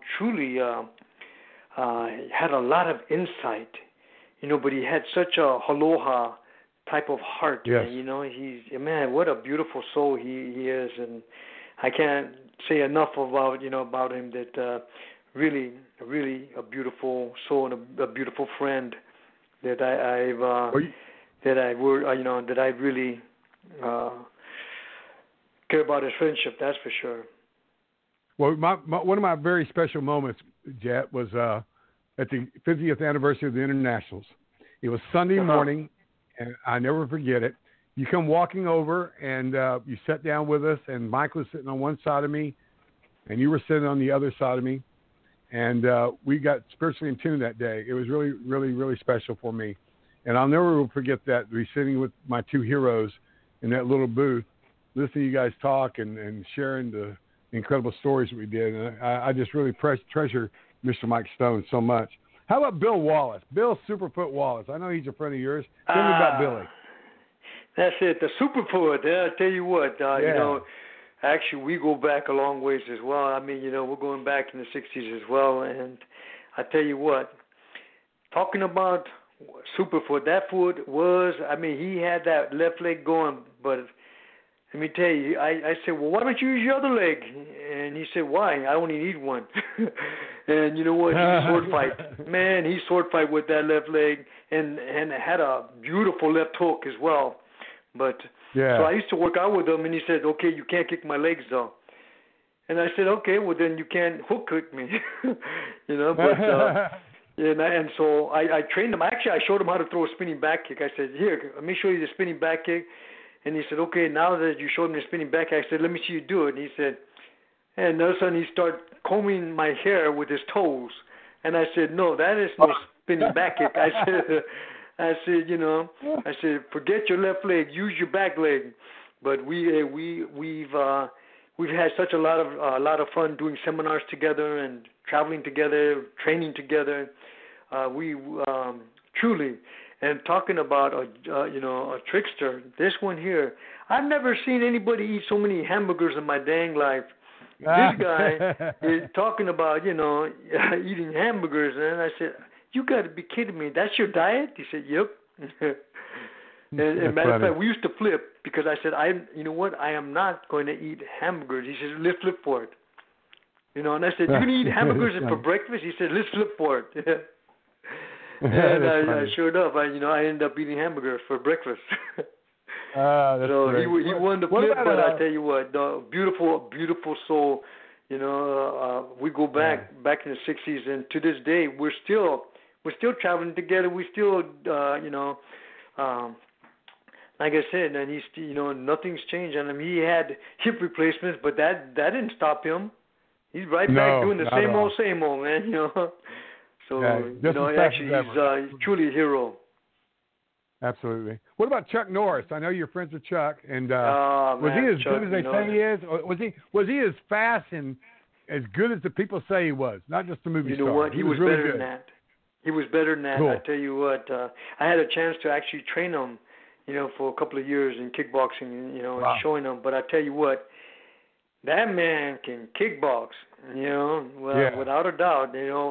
had a lot of insight, but he had such a aloha type of heart. Yes. And, he's, man, what a beautiful soul he is. And I can't say enough about him, that really a beautiful soul and a beautiful friend that I really care about his friendship, that's for sure. Well, one of my very special moments, Jet, was at the 50th anniversary of the Internationals. It was Sunday morning, and I never forget it. You come walking over, and you sat down with us, and Mike was sitting on one side of me, and you were sitting on the other side of me, and we got spiritually in tune that day. It was really, really, really special for me, and I'll never forget that, to be sitting with my two heroes in that little booth, listening to you guys talk and sharing the incredible stories that we did. And I just really treasure Mr. Mike Stone so much. How about Bill Wallace? Bill Superfoot Wallace. I know he's a friend of yours. Tell me about Billy. That's it, the Superfoot. I tell you what, actually we go back a long ways as well. We're going back in the 60s as well. And I tell you what, talking about Superfoot, that foot was, he had that left leg going, but let me tell you, I said, well, why don't you use your other leg? And he said, why? I only need one. And you know what? He sword fight. Man, he sword fight with that left leg and had a beautiful left hook as well. But so I used to work out with him, and he said, okay, you can't kick my legs though. And I said, okay, well then you can't hook kick me. And so I trained him. Actually, I showed him how to throw a spinning back kick. I said, here, let me show you the spinning back kick. And he said, okay, now that you showed me the spinning back kick, I said, let me see you do it. And he said, and all of a sudden he started combing my hair with his toes. And I said, no, that is no spinning back kick. I said, forget your left leg, use your back leg. But we've had such a lot of fun doing seminars together and traveling together, training together. We truly. And talking about a trickster, this one here, I've never seen anybody eat so many hamburgers in my dang life. This guy is talking about eating hamburgers, and I said, "You got to be kidding me! That's your diet?" He said, "Yep." and matter of fact, we used to flip because I said, you know what? I am not going to eat hamburgers. He said, "Let's flip for it." And I said, "You're going to eat hamburgers for breakfast?" He said, "Let's flip for it." And I sure enough, I ended up eating hamburgers for breakfast. So great. he won the flip, but I tell you what, beautiful soul. We go back in the 60s, and to this day, we're still traveling together. We still, like I said, and he's, nothing's changed on him. He had hip replacements, but that didn't stop him. He's right back doing the same old, man. So actually, he's truly a hero. Absolutely. What about Chuck Norris? I know you're friends with Chuck, and was he as good as they say he is? Or was he as fast and as good as the people say he was? Not just the movie star. You know what? He was really better than that. He was better than that. Cool. I tell you what, I had a chance to actually train him, for a couple of years in kickboxing, and showing him. But I tell you what, that man can kickbox, without a doubt.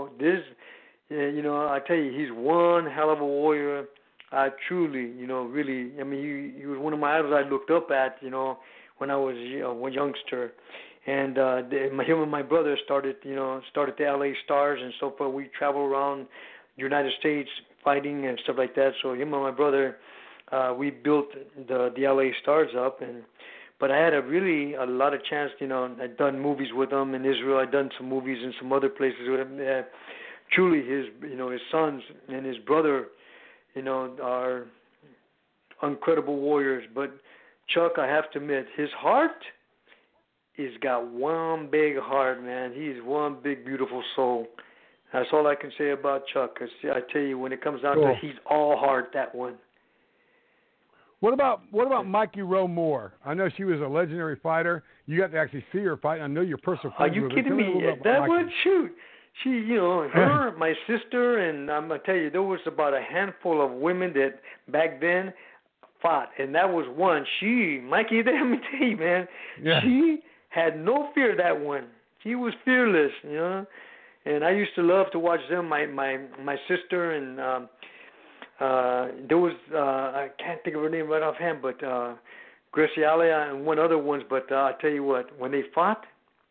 I tell you, he's one hell of a warrior. I truly, really, he was one of my idols I looked up at, when I was a youngster. And him and my brother started the LA Stars and so forth. We traveled around the United States fighting and stuff like that. So him and my brother, we built the LA Stars up. But I had a lot of chance, I'd done movies with him in Israel. I'd done some movies in some other places with him. Truly, his sons and his brother, are incredible warriors. But Chuck, I have to admit, his heart, he's got one big heart, man. He's one big, beautiful soul. That's all I can say about Chuck. 'Cause I tell you, when it comes down to it, he's all heart, that one. What about Mikey Rowe Moore? I know she was a legendary fighter. You got to actually see her fight. I know your personal friends. Are you with her. kidding me? That would shoot. She, her, my sister, and I'm going to tell you, there was about a handful of women that back then fought, and that was one. Mikey, let me tell you, man, she had no fear, that one. She was fearless, and I used to love to watch them, my sister, and there was, I can't think of her name right offhand, but Graciela and one other ones, but I'll tell you what, when they fought,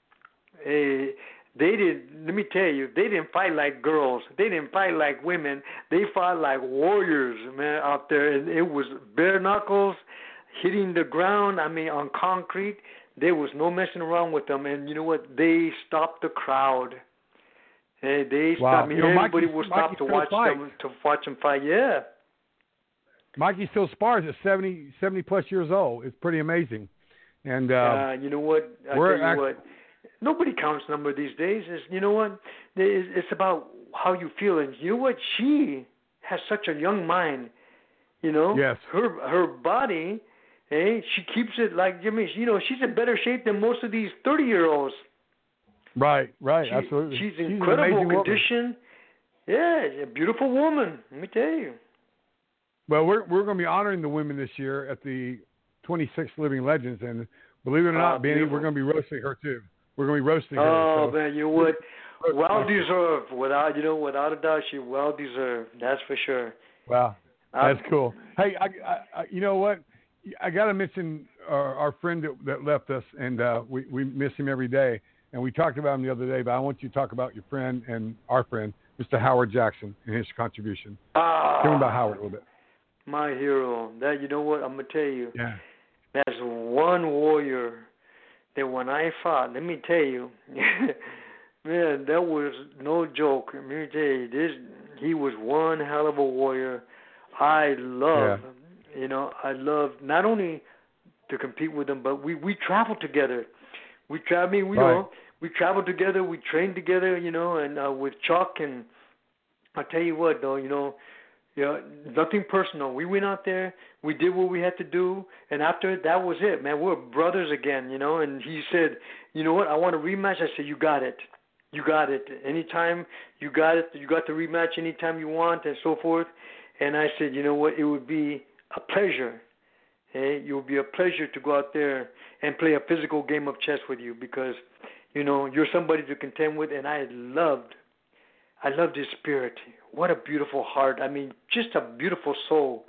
let me tell you, they didn't fight like girls. They didn't fight like women. They fought like warriors, man, out there. And it was bare knuckles, hitting the ground, on concrete. There was no messing around with them. And you know what? They stopped the crowd. They stopped. Everybody would stop to watch them fight. Yeah. Mikey still spars at 70 plus years old. It's pretty amazing. And you know what? I tell you what. Nobody counts number these days. It's about how you feel. And you know what? She has such a young mind. Yes. Her body, she keeps it like, she's in better shape than most of these 30-year-olds. Right, absolutely. She's in incredible condition. Yeah, a beautiful woman, let me tell you. Well, we're going to be honoring the women this year at the 26th Living Legends, and believe it or not, Benny, we're going to be roasting her too. We're going to be roasting her. Oh, man, you would. Well deserved. Without a doubt, she well deserved. That's for sure. Wow, that's cool. Hey, I you know what? I got to mention our friend that left us, and we miss him every day. And we talked about him the other day, but I want you to talk about your friend and our friend, Mr. Howard Jackson, and his contribution. Tell me about Howard a little bit. My hero. That, you know what? I'm going to tell you. Yeah. That's one warrior that when I fought, let me tell you, man, that was no joke. Let me tell you, he was one hell of a warrior. I love not only to compete with him, but we traveled together. We traveled together, we trained together, and with Chuck, and I tell you what, though, nothing personal. We went out there, we did what we had to do, and after that was it, man. We're brothers again, and he said, you know what, I want a rematch. I said, you got it. Anytime, you got it. You got the rematch anytime you want, and so forth. And I said, you know what, it would be a pleasure. It would be a pleasure to go out there and play a physical game of chess with you because, you're somebody to contend with, and I loved his spirit. What a beautiful heart. Just a beautiful soul.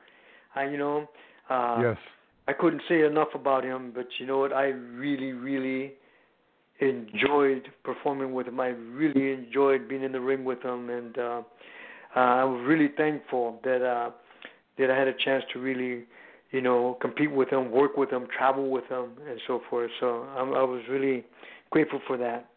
Yes. I couldn't say enough about him, but you know what? I really, really enjoyed performing with him. I really enjoyed being in the ring with him, and I was really thankful that I had a chance to really, compete with him, work with him, travel with him, and so forth. So I was really grateful for that.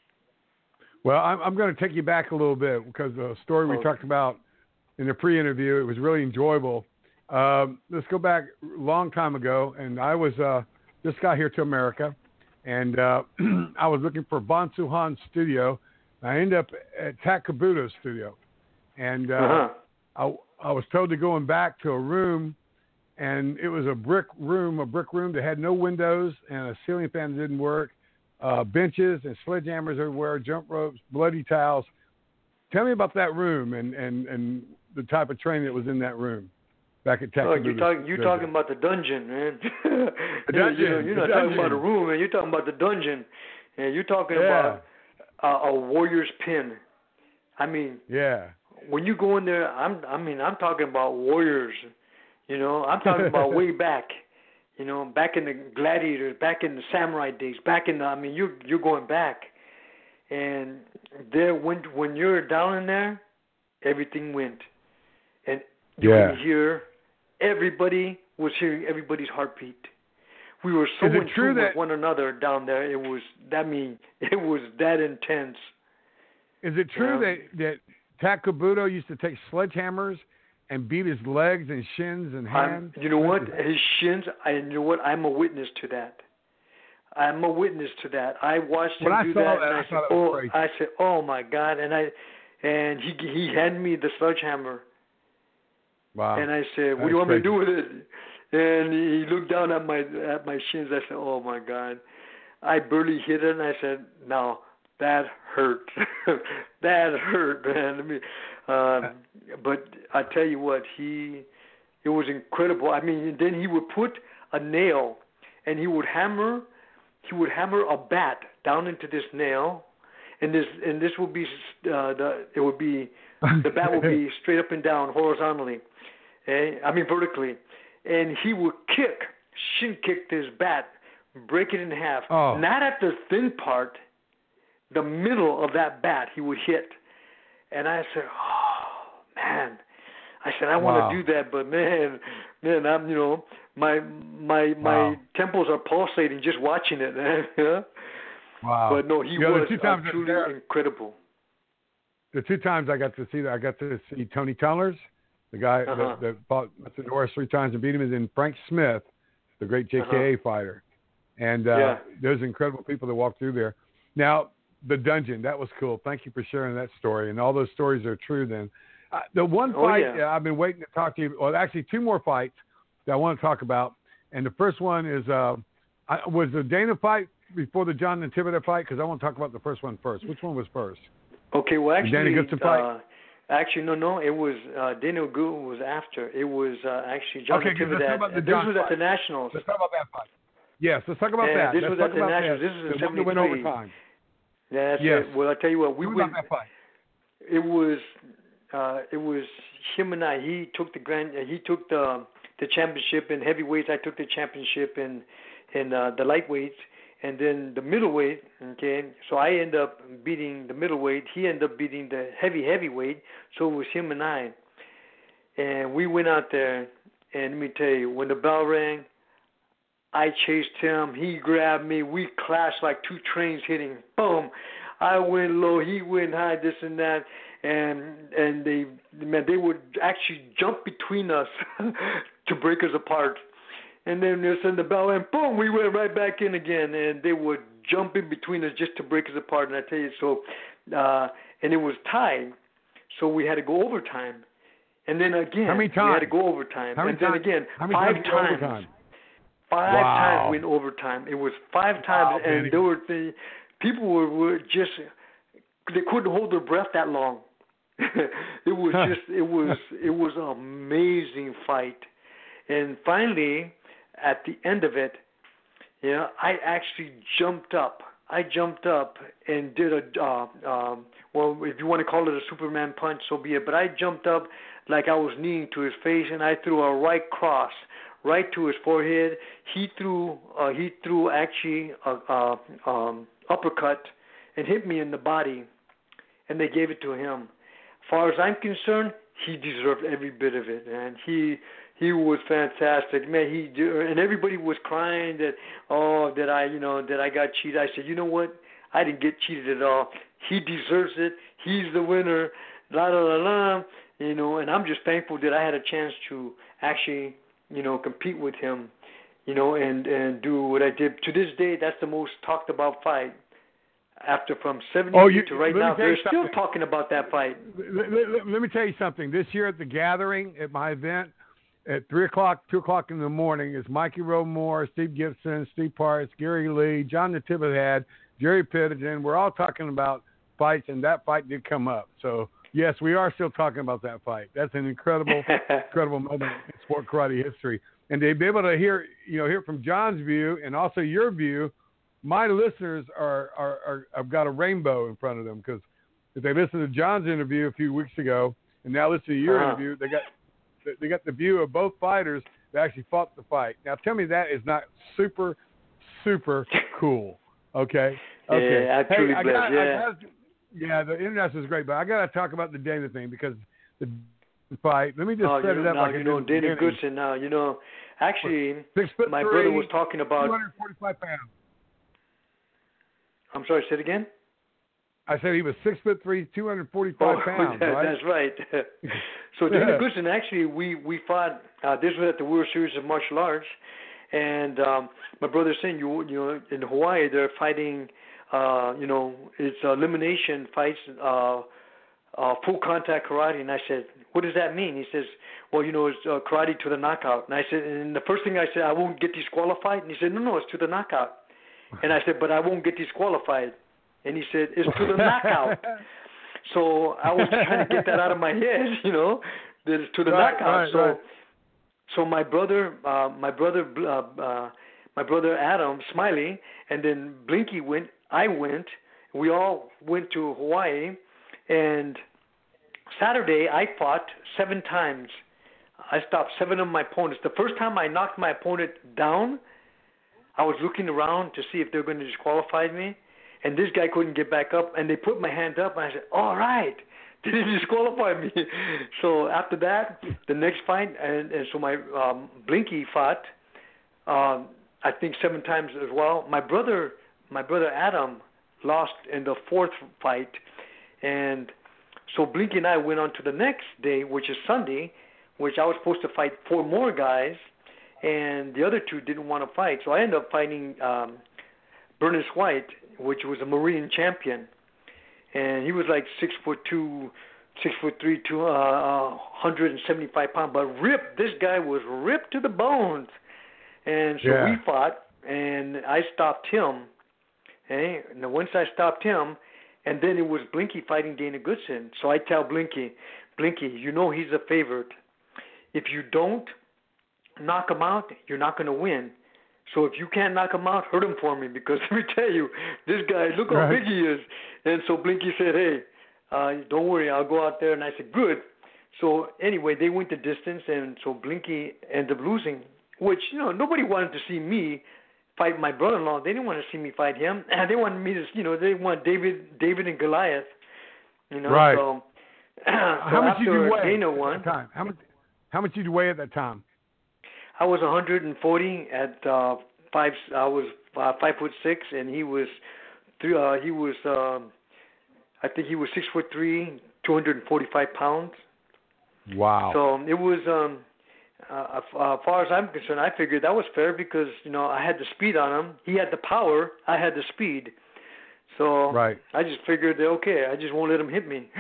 Well, I'm going to take you back a little bit because the story we talked about in the pre-interview, it was really enjoyable. let's go back a long time ago, and I was just got here to America, and I was looking for Bonsu Han's studio. I ended up at Tak Kabuto's studio, and I was told to go in back to a room, and it was a brick room that had no windows and a ceiling fan that didn't work, benches and sledgehammers everywhere, jump ropes, bloody towels. Tell me about that room and the type of training that was in that room back at Tak Kabuto's. You're talking about the dungeon, man. The dungeon. You're not talking about a room, man. You're talking about the dungeon. And you're talking about a warrior's pen. I mean, when you go in there, I'm talking about warriors. I'm talking about way back. Back in the gladiators, back in the samurai days, you're going back. And there, when you're down in there, everything went, and you could hear everybody was hearing everybody's heartbeat. We were so in tune with one another down there. It was that intense. Is it true that Tak Kabuto used to take sledgehammers and beat his legs and shins and hands? You know what? His shins. I'm a witness to that. I'm a witness to that. I watched him do that, and I said, "Oh my God!" And he handed me the sledgehammer. Wow. And I said, "What do you want me to do with it?" And he looked down at my shins. I said, "Oh my God!" I barely hit it, and I said, "No, that hurt. That hurt, man." But I tell you what, it was incredible. I mean, then he would put a nail, and he would hammer a bat down into this nail, and this would be the bat would be straight up and down horizontally, vertically, and he would shin kick this bat, break it in half, not at the thin part, the middle of that bat he would hit, and I said, "Oh man," I said, "I want to do that, but man, I'm my temples are pulsating just watching it, man." Wow. But no, he was truly incredible. The two times I got to see that, I got to see Tony Tellers, the guy that fought Mr. Norris 3 times and beat him, and then Frank Smith, the great JKA fighter. And those incredible people that walked through there. Now, the dungeon, that was cool. Thank you for sharing that story. And all those stories are true then. The one fight I've been waiting to talk to you, well, actually 2 more fights that I want to talk about. And the first one is, was the Dana fight before the John Natividad fight? Because I want to talk about the first one first. Which one was first? Okay, well, actually, Dana Goodson fight? No, it was Dana Goodson was after. It was actually John Natividad. This was at the Nationals. Let's talk about that fight. Yes, let's talk about that. This was at the Nationals. This was in 73. Went overtime. Yeah, that's it. Well, I tell you what, we went. That fight. It was him and I. He took the championship in heavyweights. I took the championship in the lightweights, and then the middleweight. Okay, so I end up beating the middleweight. He ended up beating the heavyweight. So it was him and I, and we went out there. And let me tell you, when the bell rang, I chased him. He grabbed me. We clashed like 2 trains hitting. Boom! I went low. He went high. This and that. And they would actually jump between us to break us apart. And then they send the bell and boom, we went right back in again. And they would jump in between us just to break us apart. And I tell you, so and it was tied, so we had to go overtime. And then again, how many times? We had to go overtime. Then again, 5 times. 5 times we went overtime. It was 5 times, and there were people were just they couldn't hold their breath that long. It was an amazing fight, and finally, at the end of it, I actually jumped up. I jumped up and did well, if you want to call it a Superman punch, so be it. But I jumped up like I was kneeling to his face, and I threw a right cross right to his forehead. He threw actually a uppercut and hit me in the body, and they gave it to him. As far as I'm concerned, he deserved every bit of it, and he was fantastic, man. And everybody was crying that I got cheated. I said, you know what? I didn't get cheated at all. He deserves it. He's the winner. La la la la. you know, and I'm just thankful that I had a chance to actually, you know, compete with him, you know, and do what I did. To this day, that's the most talked about fight. After from 70 to right now, they're still talking about that fight. Let me tell you something. This year at the gathering, at my event, at 3 o'clock, 2 o'clock in the morning, is Mikey Rowe-Moore, Steve Gibson, Steve Parts, Gary Lee, John Natividad, Jerry Pittigan. We're all talking about fights, and that fight did come up. So, yes, we are still talking about that fight. That's an incredible moment in sport karate history. And to be able to hear from John's view and also your view, my listeners have got a rainbow in front of them, because if they listen to John's interview a few weeks ago and now listen to your interview, they got the view of both fighters that actually fought the fight. Now, tell me that is not super, super cool. Okay. Yeah, I truly yeah, the international is great, but I got to talk about the Dana thing, because the fight. Let me just set it up. Now, you know, Dana Goodson. Now, you know, actually, my brother was talking about 245 pounds. I'm sorry, say it again? I said he was 6'3", 245 pounds, right? That's right. So Dana Goodson, actually, we fought. This was at the World Series of Martial Arts, and my brother saying, you know, in Hawaii they're fighting. You know, it's elimination fights, full contact karate. And I said, what does that mean? He says, well, you know, it's karate to the knockout. And I said, and the first thing I said, I won't get disqualified. And he said, no, it's to the knockout. And I said, but I won't get disqualified. And he said, it's to the knockout. So I was trying to get that out of my head, you know, that it's to the knockout. So my brother Adam Smiley, and then Blinky went. I went. We all went to Hawaii, and Saturday I fought 7 times. I stopped 7 of my opponents. The first time I knocked my opponent down, I was looking around to see if they were going to disqualify me, and this guy couldn't get back up, and they put my hand up, and I said, all right, they didn't disqualify me. So after that, the next fight, and so my Blinky fought, I think 7 times as well. My brother Adam lost in the 4th fight, and so Blinky and I went on to the next day, which is Sunday, which I was supposed to fight 4 more guys, and the other 2 didn't want to fight. So I ended up fighting Bernice White, which was a Marine champion, and he was like 6'2", 6'3", 175 pounds, but ripped. This guy was ripped to the bones, and so we fought, and I stopped him. Okay, and once I stopped him, and then it was Blinky fighting Dana Goodson. So I tell Blinky, you know he's a favorite. If you don't knock him out, you're not going to win. So if you can't knock him out, hurt him for me, because let me tell you, this guy, look how big he is. And so Blinky said, hey, don't worry, I'll go out there. And I said, good. So anyway, they went the distance, and so Blinky ended up losing, which, you know, nobody wanted to see me fight my brother-in-law. They didn't want to see me fight him. They wanted me to, you know, they want David and Goliath. You know, right. So, how much did you weigh Dana won, at that time? How much did you weigh at that time? I was 140 at 5. I was 5'6", and he was I think he was 6'3", 245 pounds. Wow. So it was as far as I'm concerned, I figured that was fair, because, you know, I had the speed on him. He had the power. I had the speed. So I just figured, okay, I just won't let him hit me.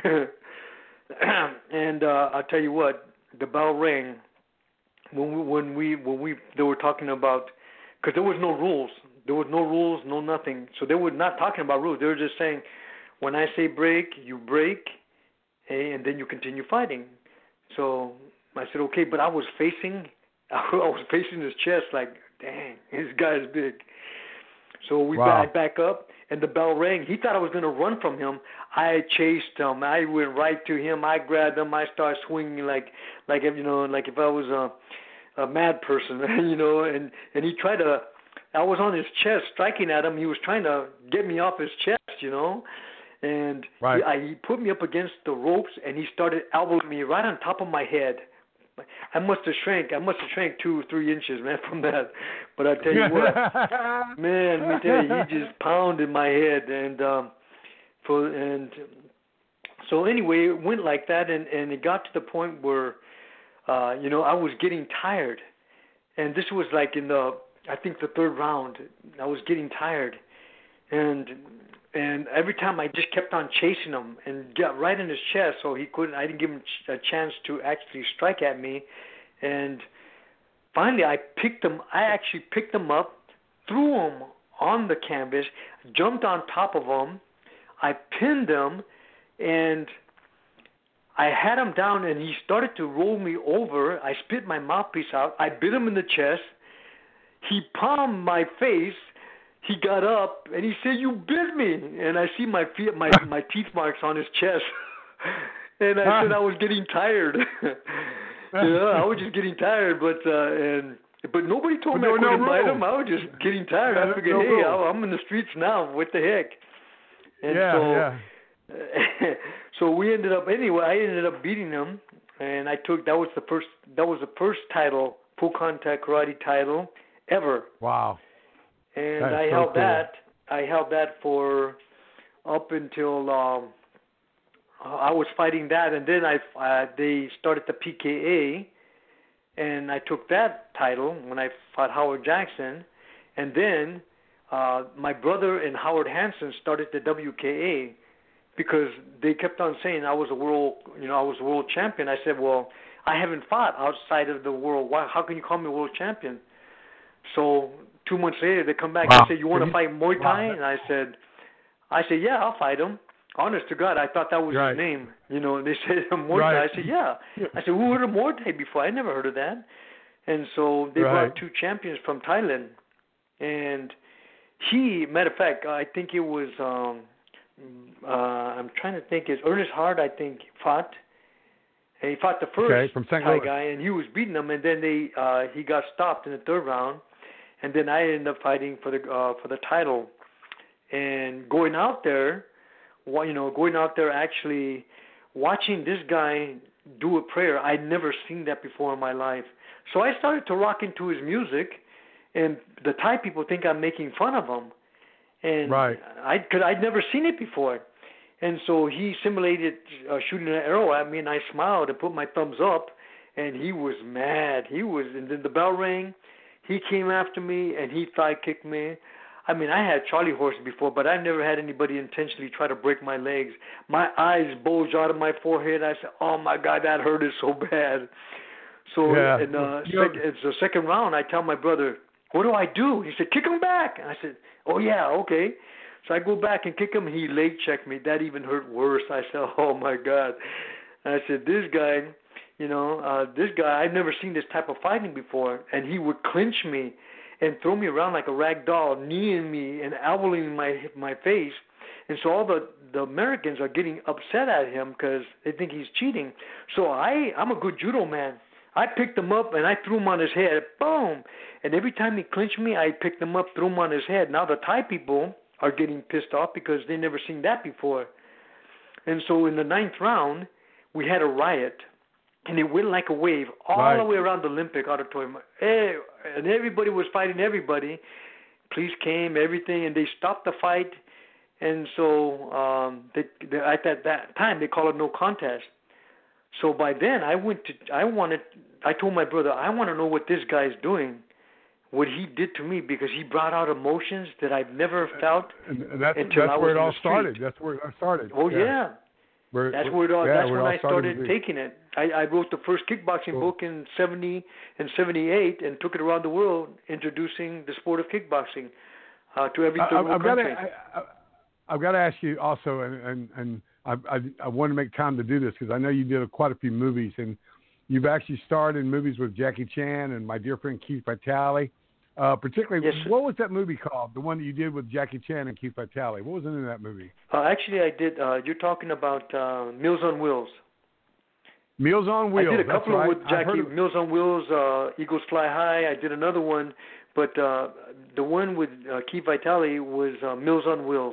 And I'll tell you what, the bell rang when they were talking about, because there was no rules. There was no rules, no nothing. So they were not talking about rules. They were just saying, when I say break, you break, and then you continue fighting. So I said, okay, but I was facing his chest, like, dang, this guy's big. So we back up, and the bell rang. He thought I was going to run from him. I chased him. I went right to him. I grabbed him. I started swinging like if, you know, like if I was a mad person, you know. And he tried to. I was on his chest, striking at him. He was trying to get me off his chest, you know. And he put me up against the ropes, and he started elbowing me right on top of my head. I must have shrank 2 or 3 inches, man, from that. But I tell you what, man, let me tell you, he just pounded my head, and So anyway, it went like that, and it got to the point where, I was getting tired, and this was like in I think the third round. I was getting tired, and every time I just kept on chasing him and got right in his chest, so he couldn't. I didn't give him a chance to actually strike at me, and finally I actually picked him up, threw him on the canvas, jumped on top of him, I pinned him, and I had him down, and he started to roll me over. I spit my mouthpiece out. I bit him in the chest. He palmed my face. He got up, and he said, "You bit me." And I see my teeth marks on his chest. And I said I was getting tired. I was just getting tired, but nobody told me I couldn't bite him. I was just getting tired. I figured, hey, I'm in the streets now. What the heck? And so we ended up anyway. I ended up beating him, and that was the first title, full contact karate title ever. Wow. And I held that for up until I was fighting that, and then they started the PKA, and I took that title when I fought Howard Jackson, and then my brother and Howard Hansen started the WKA because they kept on saying I was a world champion. I said, well, I haven't fought outside of the world. Why? How can you call me world champion? So 2 months later, they come back and say, you want to fight Muay Thai? And I said, yeah, I'll fight him. Honest to God, I thought that was his name. And they said Muay Thai. I said, yeah. I said, who heard of Muay Thai before? I never heard of that. And so they brought two champions from Thailand. And matter of fact, I think it was, I'm trying to think, it's Ernest Hart, I think, fought. And he fought the first from St. Thai Louis guy, and he was beating him. And then he got stopped in the third round. And then I ended up fighting for the title, and going out there actually watching this guy do a prayer. I'd never seen that before in my life. So I started to rock into his music, and the Thai people think I'm making fun of him, and I'd never seen it before. And so he simulated shooting an arrow at me, and I smiled and put my thumbs up, and he was mad. And then the bell rang. He came after me, and he thigh kicked me. I mean, I had Charlie horse before, but I never had anybody intentionally try to break my legs. My eyes bulged out of my forehead. I said, oh, my God, that hurted so bad. So in it's the second round, I tell my brother, what do I do? He said, kick him back. And I said, oh, yeah, okay. So I go back and kick him, and he leg checked me. That even hurt worse. I said, oh, my God. And I said, this guy, I've never seen this type of fighting before. And he would clinch me and throw me around like a rag doll, kneeing me and elbowing my face. And so all the Americans are getting upset at him because they think he's cheating. So I'm a good judo man. I picked him up and I threw him on his head. Boom! And every time he clinched me, I picked him up, threw him on his head. Now the Thai people are getting pissed off because they never seen that before. And so in the ninth round, we had a riot. And it went like a wave all the way around the Olympic Auditorium. And everybody was fighting everybody. Police came, everything, and they stopped the fight. And so at that time, they called it no contest. So by then, I told my brother, I want to know what this guy's doing, what he did to me, because he brought out emotions that I've never felt until I was in the street. That's where it all started. Oh, yeah. That's when I started taking it. I wrote the first kickboxing book in 70 and 78 and took it around the world, introducing the sport of kickboxing to every third world country. I've got to ask you also, and I want to make time to do this because I know you did quite a few movies, and you've actually starred in movies with Jackie Chan and my dear friend Keith Vitale. Particularly, what was that movie called? The one that you did with Jackie Chan and Keith Vitale. What was in that movie? Actually, I did. You're talking about Meals on Wheels. Meals on Wheels. I did a couple with Jackie. Meals on Wheels, Eagles Fly High. I did another one, but the one with Keith Vitale was Meals on Wheels.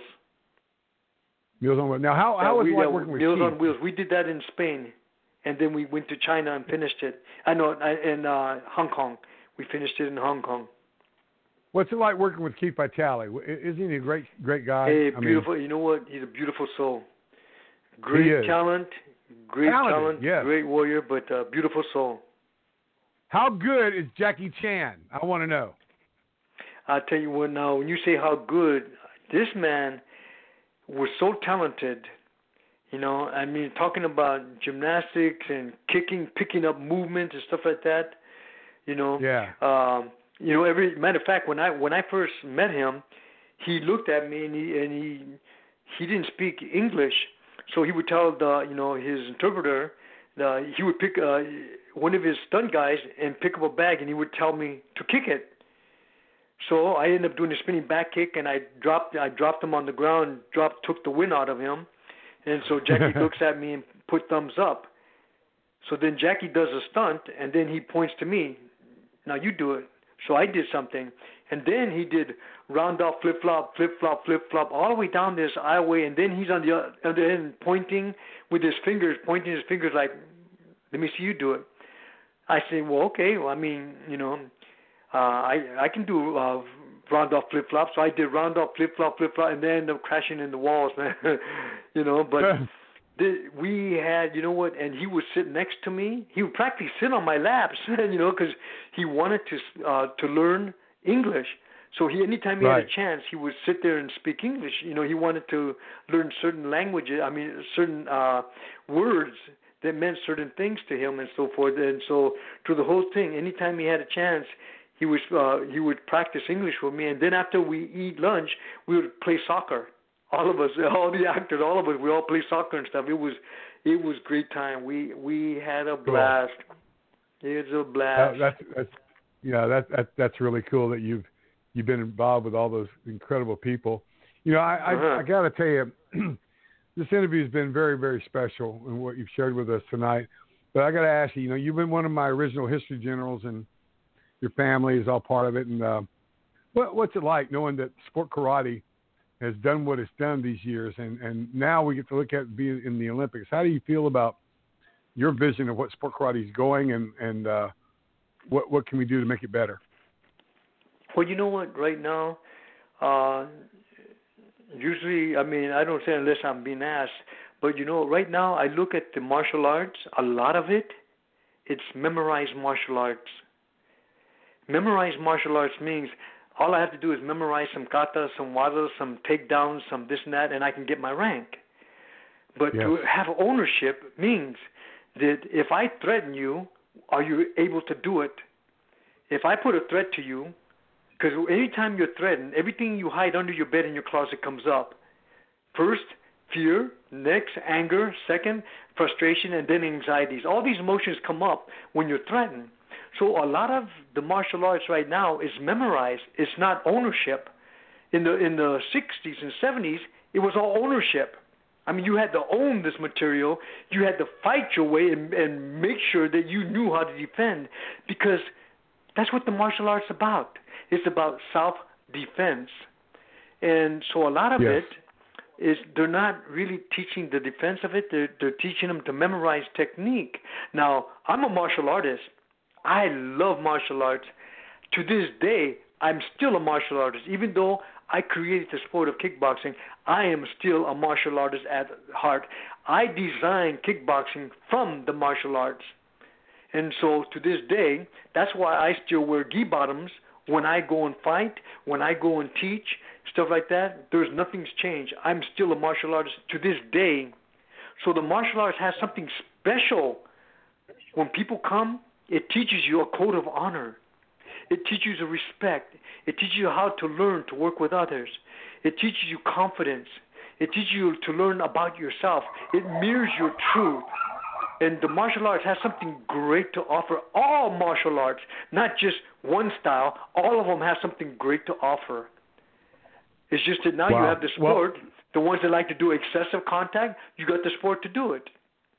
Meals on Wheels. Now, how was it like working with Meals Keith? on Wheels? We did that in Spain, and then we went to China and finished it. In Hong Kong. We finished it in Hong Kong. What's it like working with Keith Vitale? Isn't he a great guy? Hey, beautiful. You know what? He's a beautiful soul. Great talent, yes. great warrior, but beautiful soul. How good is Jackie Chan? I want to know. I'll tell you what now, when you say how good, this man was so talented. You know, I mean, talking about gymnastics and kicking, picking up movements and stuff like that. You know, you know, every matter of fact, when I first met him, he looked at me and he didn't speak English, so he would tell his interpreter he would pick one of his stunt guys and pick up a bag, and he would tell me to kick it. So I ended up doing a spinning back kick, and I dropped him on the ground, took the wind out of him, and so Jackie looks at me and put thumbs up. So then Jackie does a stunt, and then he points to me. Now you do it. So I did something, and then he did round off, flip flop, all the way down this aisleway, and then he's on the other end pointing his fingers like, let me see you do it. I said, well, okay. Well, I mean, you know, I can do round off, flip flop. So I did round off, flip flop, and then ended up crashing in the walls, man. You know, but. We had, you know what, and he would sit next to me. He would practically sit on my laps, you know, because he wanted to learn English. So anytime he had a chance, he would sit there and speak English. You know, he wanted to learn certain languages. I mean, certain words that meant certain things to him and so forth. And so through the whole thing, anytime he had a chance, he would practice English with me. And then after we eat lunch, we would play soccer. All of us, all the actors, all of us, we all play soccer and stuff. It was great time. We had a blast. Cool. It was a blast. That's really cool that you've been involved with all those incredible people. You know, I got to tell you, this interview has been very, very special in what you've shared with us tonight. But I got to ask you, you know, you've been one of my original history generals, and your family is all part of it. And what's it like knowing that sport karate has done what it's done these years, and now we get to look at being in the Olympics? How do you feel about your vision of what sport karate is going, and what can we do to make it better? Well, you know what, right now, usually, I mean, I don't say unless I'm being asked, but, you know, right now I look at the martial arts, a lot of it's memorized martial arts. Memorized martial arts means all I have to do is memorize some katas, some wadas, some takedowns, some this and that, and I can get my rank. But to have ownership means that if I threaten you, are you able to do it? If I put a threat to you, because anytime you're threatened, everything you hide under your bed in your closet comes up. First, fear. Next, anger. Second, frustration, and then anxieties. All these emotions come up when you're threatened. So a lot of the martial arts right now is memorized. It's not ownership. In the 60s and 70s, it was all ownership. I mean, you had to own this material. You had to fight your way and make sure that you knew how to defend, because that's what the martial arts is about. It's about self-defense. And so a lot of it is they're not really teaching the defense of it. They're teaching them to memorize technique. Now, I'm a martial artist. I love martial arts. To this day, I'm still a martial artist. Even though I created the sport of kickboxing, I am still a martial artist at heart. I designed kickboxing from the martial arts. And so to this day, that's why I still wear gi bottoms when I go and fight, when I go and teach, stuff like that. Nothing's changed. I'm still a martial artist to this day. So the martial arts has something special. When people come, it teaches you a code of honor. It teaches you respect. It teaches you how to learn to work with others. It teaches you confidence. It teaches you to learn about yourself. It mirrors your truth. And the martial arts has something great to offer. All martial arts, not just one style, all of them have something great to offer. It's just that now you have the sport. The ones that like to do excessive contact, you got the sport to do it.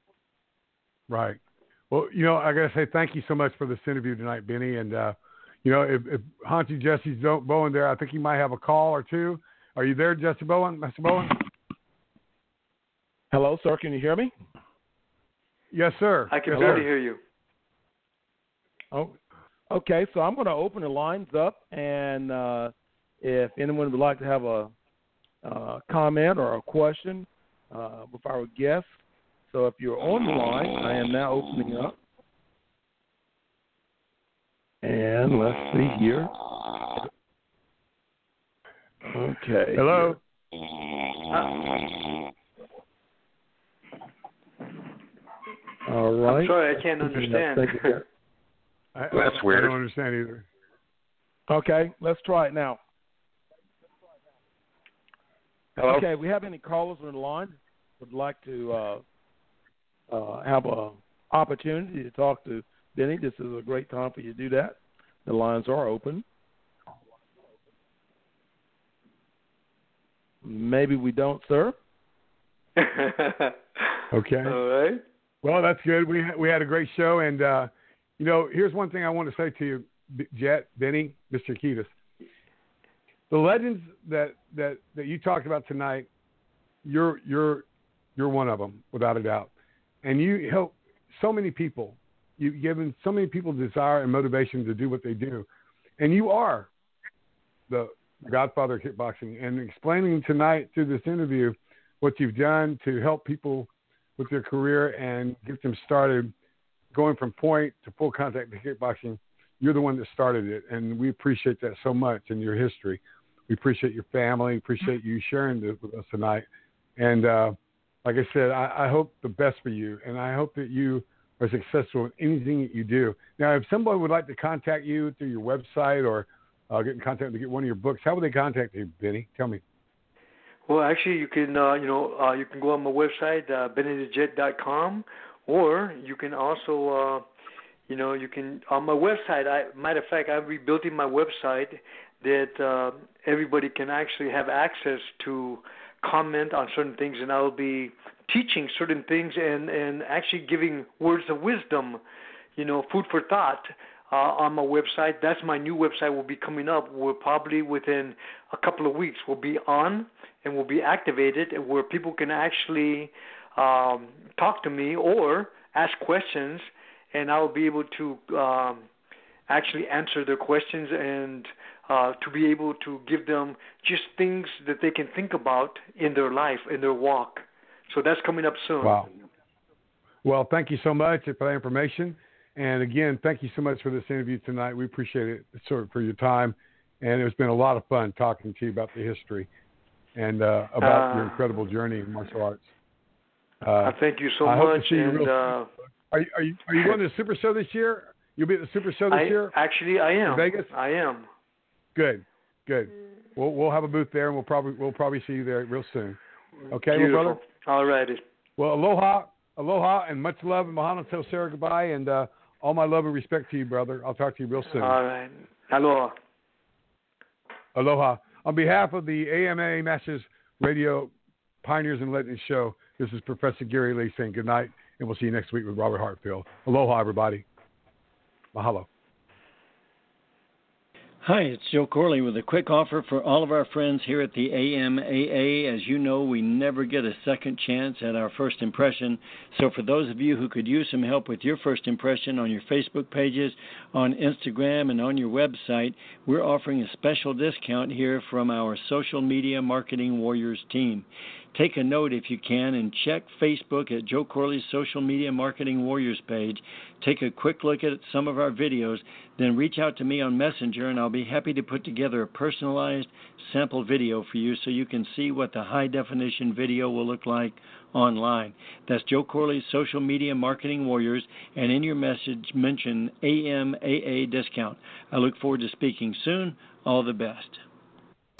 Right. Well, you know, I got to say thank you so much for this interview tonight, Benny. And, you know, if Hansi Jesse Bowen there, I think he might have a call or two. Are you there, Jesse Bowen? Mr. Bowen? Hello, sir. Can you hear me? Yes, sir. I can barely hear you. Oh, okay. So I'm going to open the lines up, and if anyone would like to have a comment or a question, with our guests. So if you're on the line, I am now opening up. And let's see here. Okay. Hello. All right. I'm sorry, I can't understand. That's weird. I don't understand either. Okay, let's try it now. Hello? Okay, we have any callers on the line? Would like to have an opportunity to talk to Benny. This is a great time for you to do that. The lines are open. Maybe we don't, sir. Okay. All right. Well, that's good. We had a great show, and here's one thing I want to say to you, Jet, Benny, Mr. Kiedis. The legends that you talked about tonight, you're one of them, without a doubt, and you help so many people. You've given so many people desire and motivation to do what they do, and you are the godfather of kickboxing. And explaining tonight through this interview what you've done to help people with their career and get them started going from point to full contact to kickboxing, you're the one that started it, and we appreciate that so much in your history. We appreciate your family, appreciate you sharing this with us tonight. And like I said, I hope the best for you, and I hope that you are successful in anything that you do. Now, if somebody would like to contact you through your website or get in contact to get one of your books, how would they contact you, Benny? Tell me. Well, actually, you can you can go on my website, bennythejet.com, or you can also you can on my website. Matter of fact, I'm rebuilding my website that everybody can actually have access to comment on certain things, and I'll be teaching certain things and actually giving words of wisdom, food for thought on my website. That's my new website will be coming up. We're probably within a couple of weeks will be on and will be activated, where people can actually talk to me or ask questions, and I'll be able to actually answer their questions and to be able to give them just things that they can think about in their life, in their walk. So that's coming up soon. Wow. Well, thank you so much for that information. And again, thank you so much for this interview tonight. We appreciate it for your time. And it's been a lot of fun talking to you about the history and about your incredible journey in martial arts. Thank you so I much. Hope to see you and are you going to the Super Show this year? You'll be at the Super Show this year? Actually, I am. In Vegas? I am. Good. We'll have a booth there, and we'll probably see you there real soon. Okay, Beautiful. my brother. All righty. Well, aloha, and much love, and mahalo. Tell Sarah goodbye, and all my love and respect to you, brother. I'll talk to you real soon. All right. Aloha. Aloha. On behalf of the AMA Masters Radio Pioneers and Legends Show, this is Professor Gary Lee saying good night, and we'll see you next week with Robert Hartfield. Aloha, everybody. Mahalo. Hi, it's Joe Corley with a quick offer for all of our friends here at the AMAA. As you know, we never get a second chance at our first impression. So for those of you who could use some help with your first impression on your Facebook pages, on Instagram, and on your website, we're offering a special discount here from our Social Media Marketing Warriors team. Take a note if you can and check Facebook at Joe Corley's Social Media Marketing Warriors page. Take a quick look at some of our videos, then reach out to me on Messenger, and I'll be happy to put together a personalized sample video for you so you can see what the high-definition video will look like online. That's Joe Corley's Social Media Marketing Warriors, and in your message, mention AMAA discount. I look forward to speaking soon. All the best.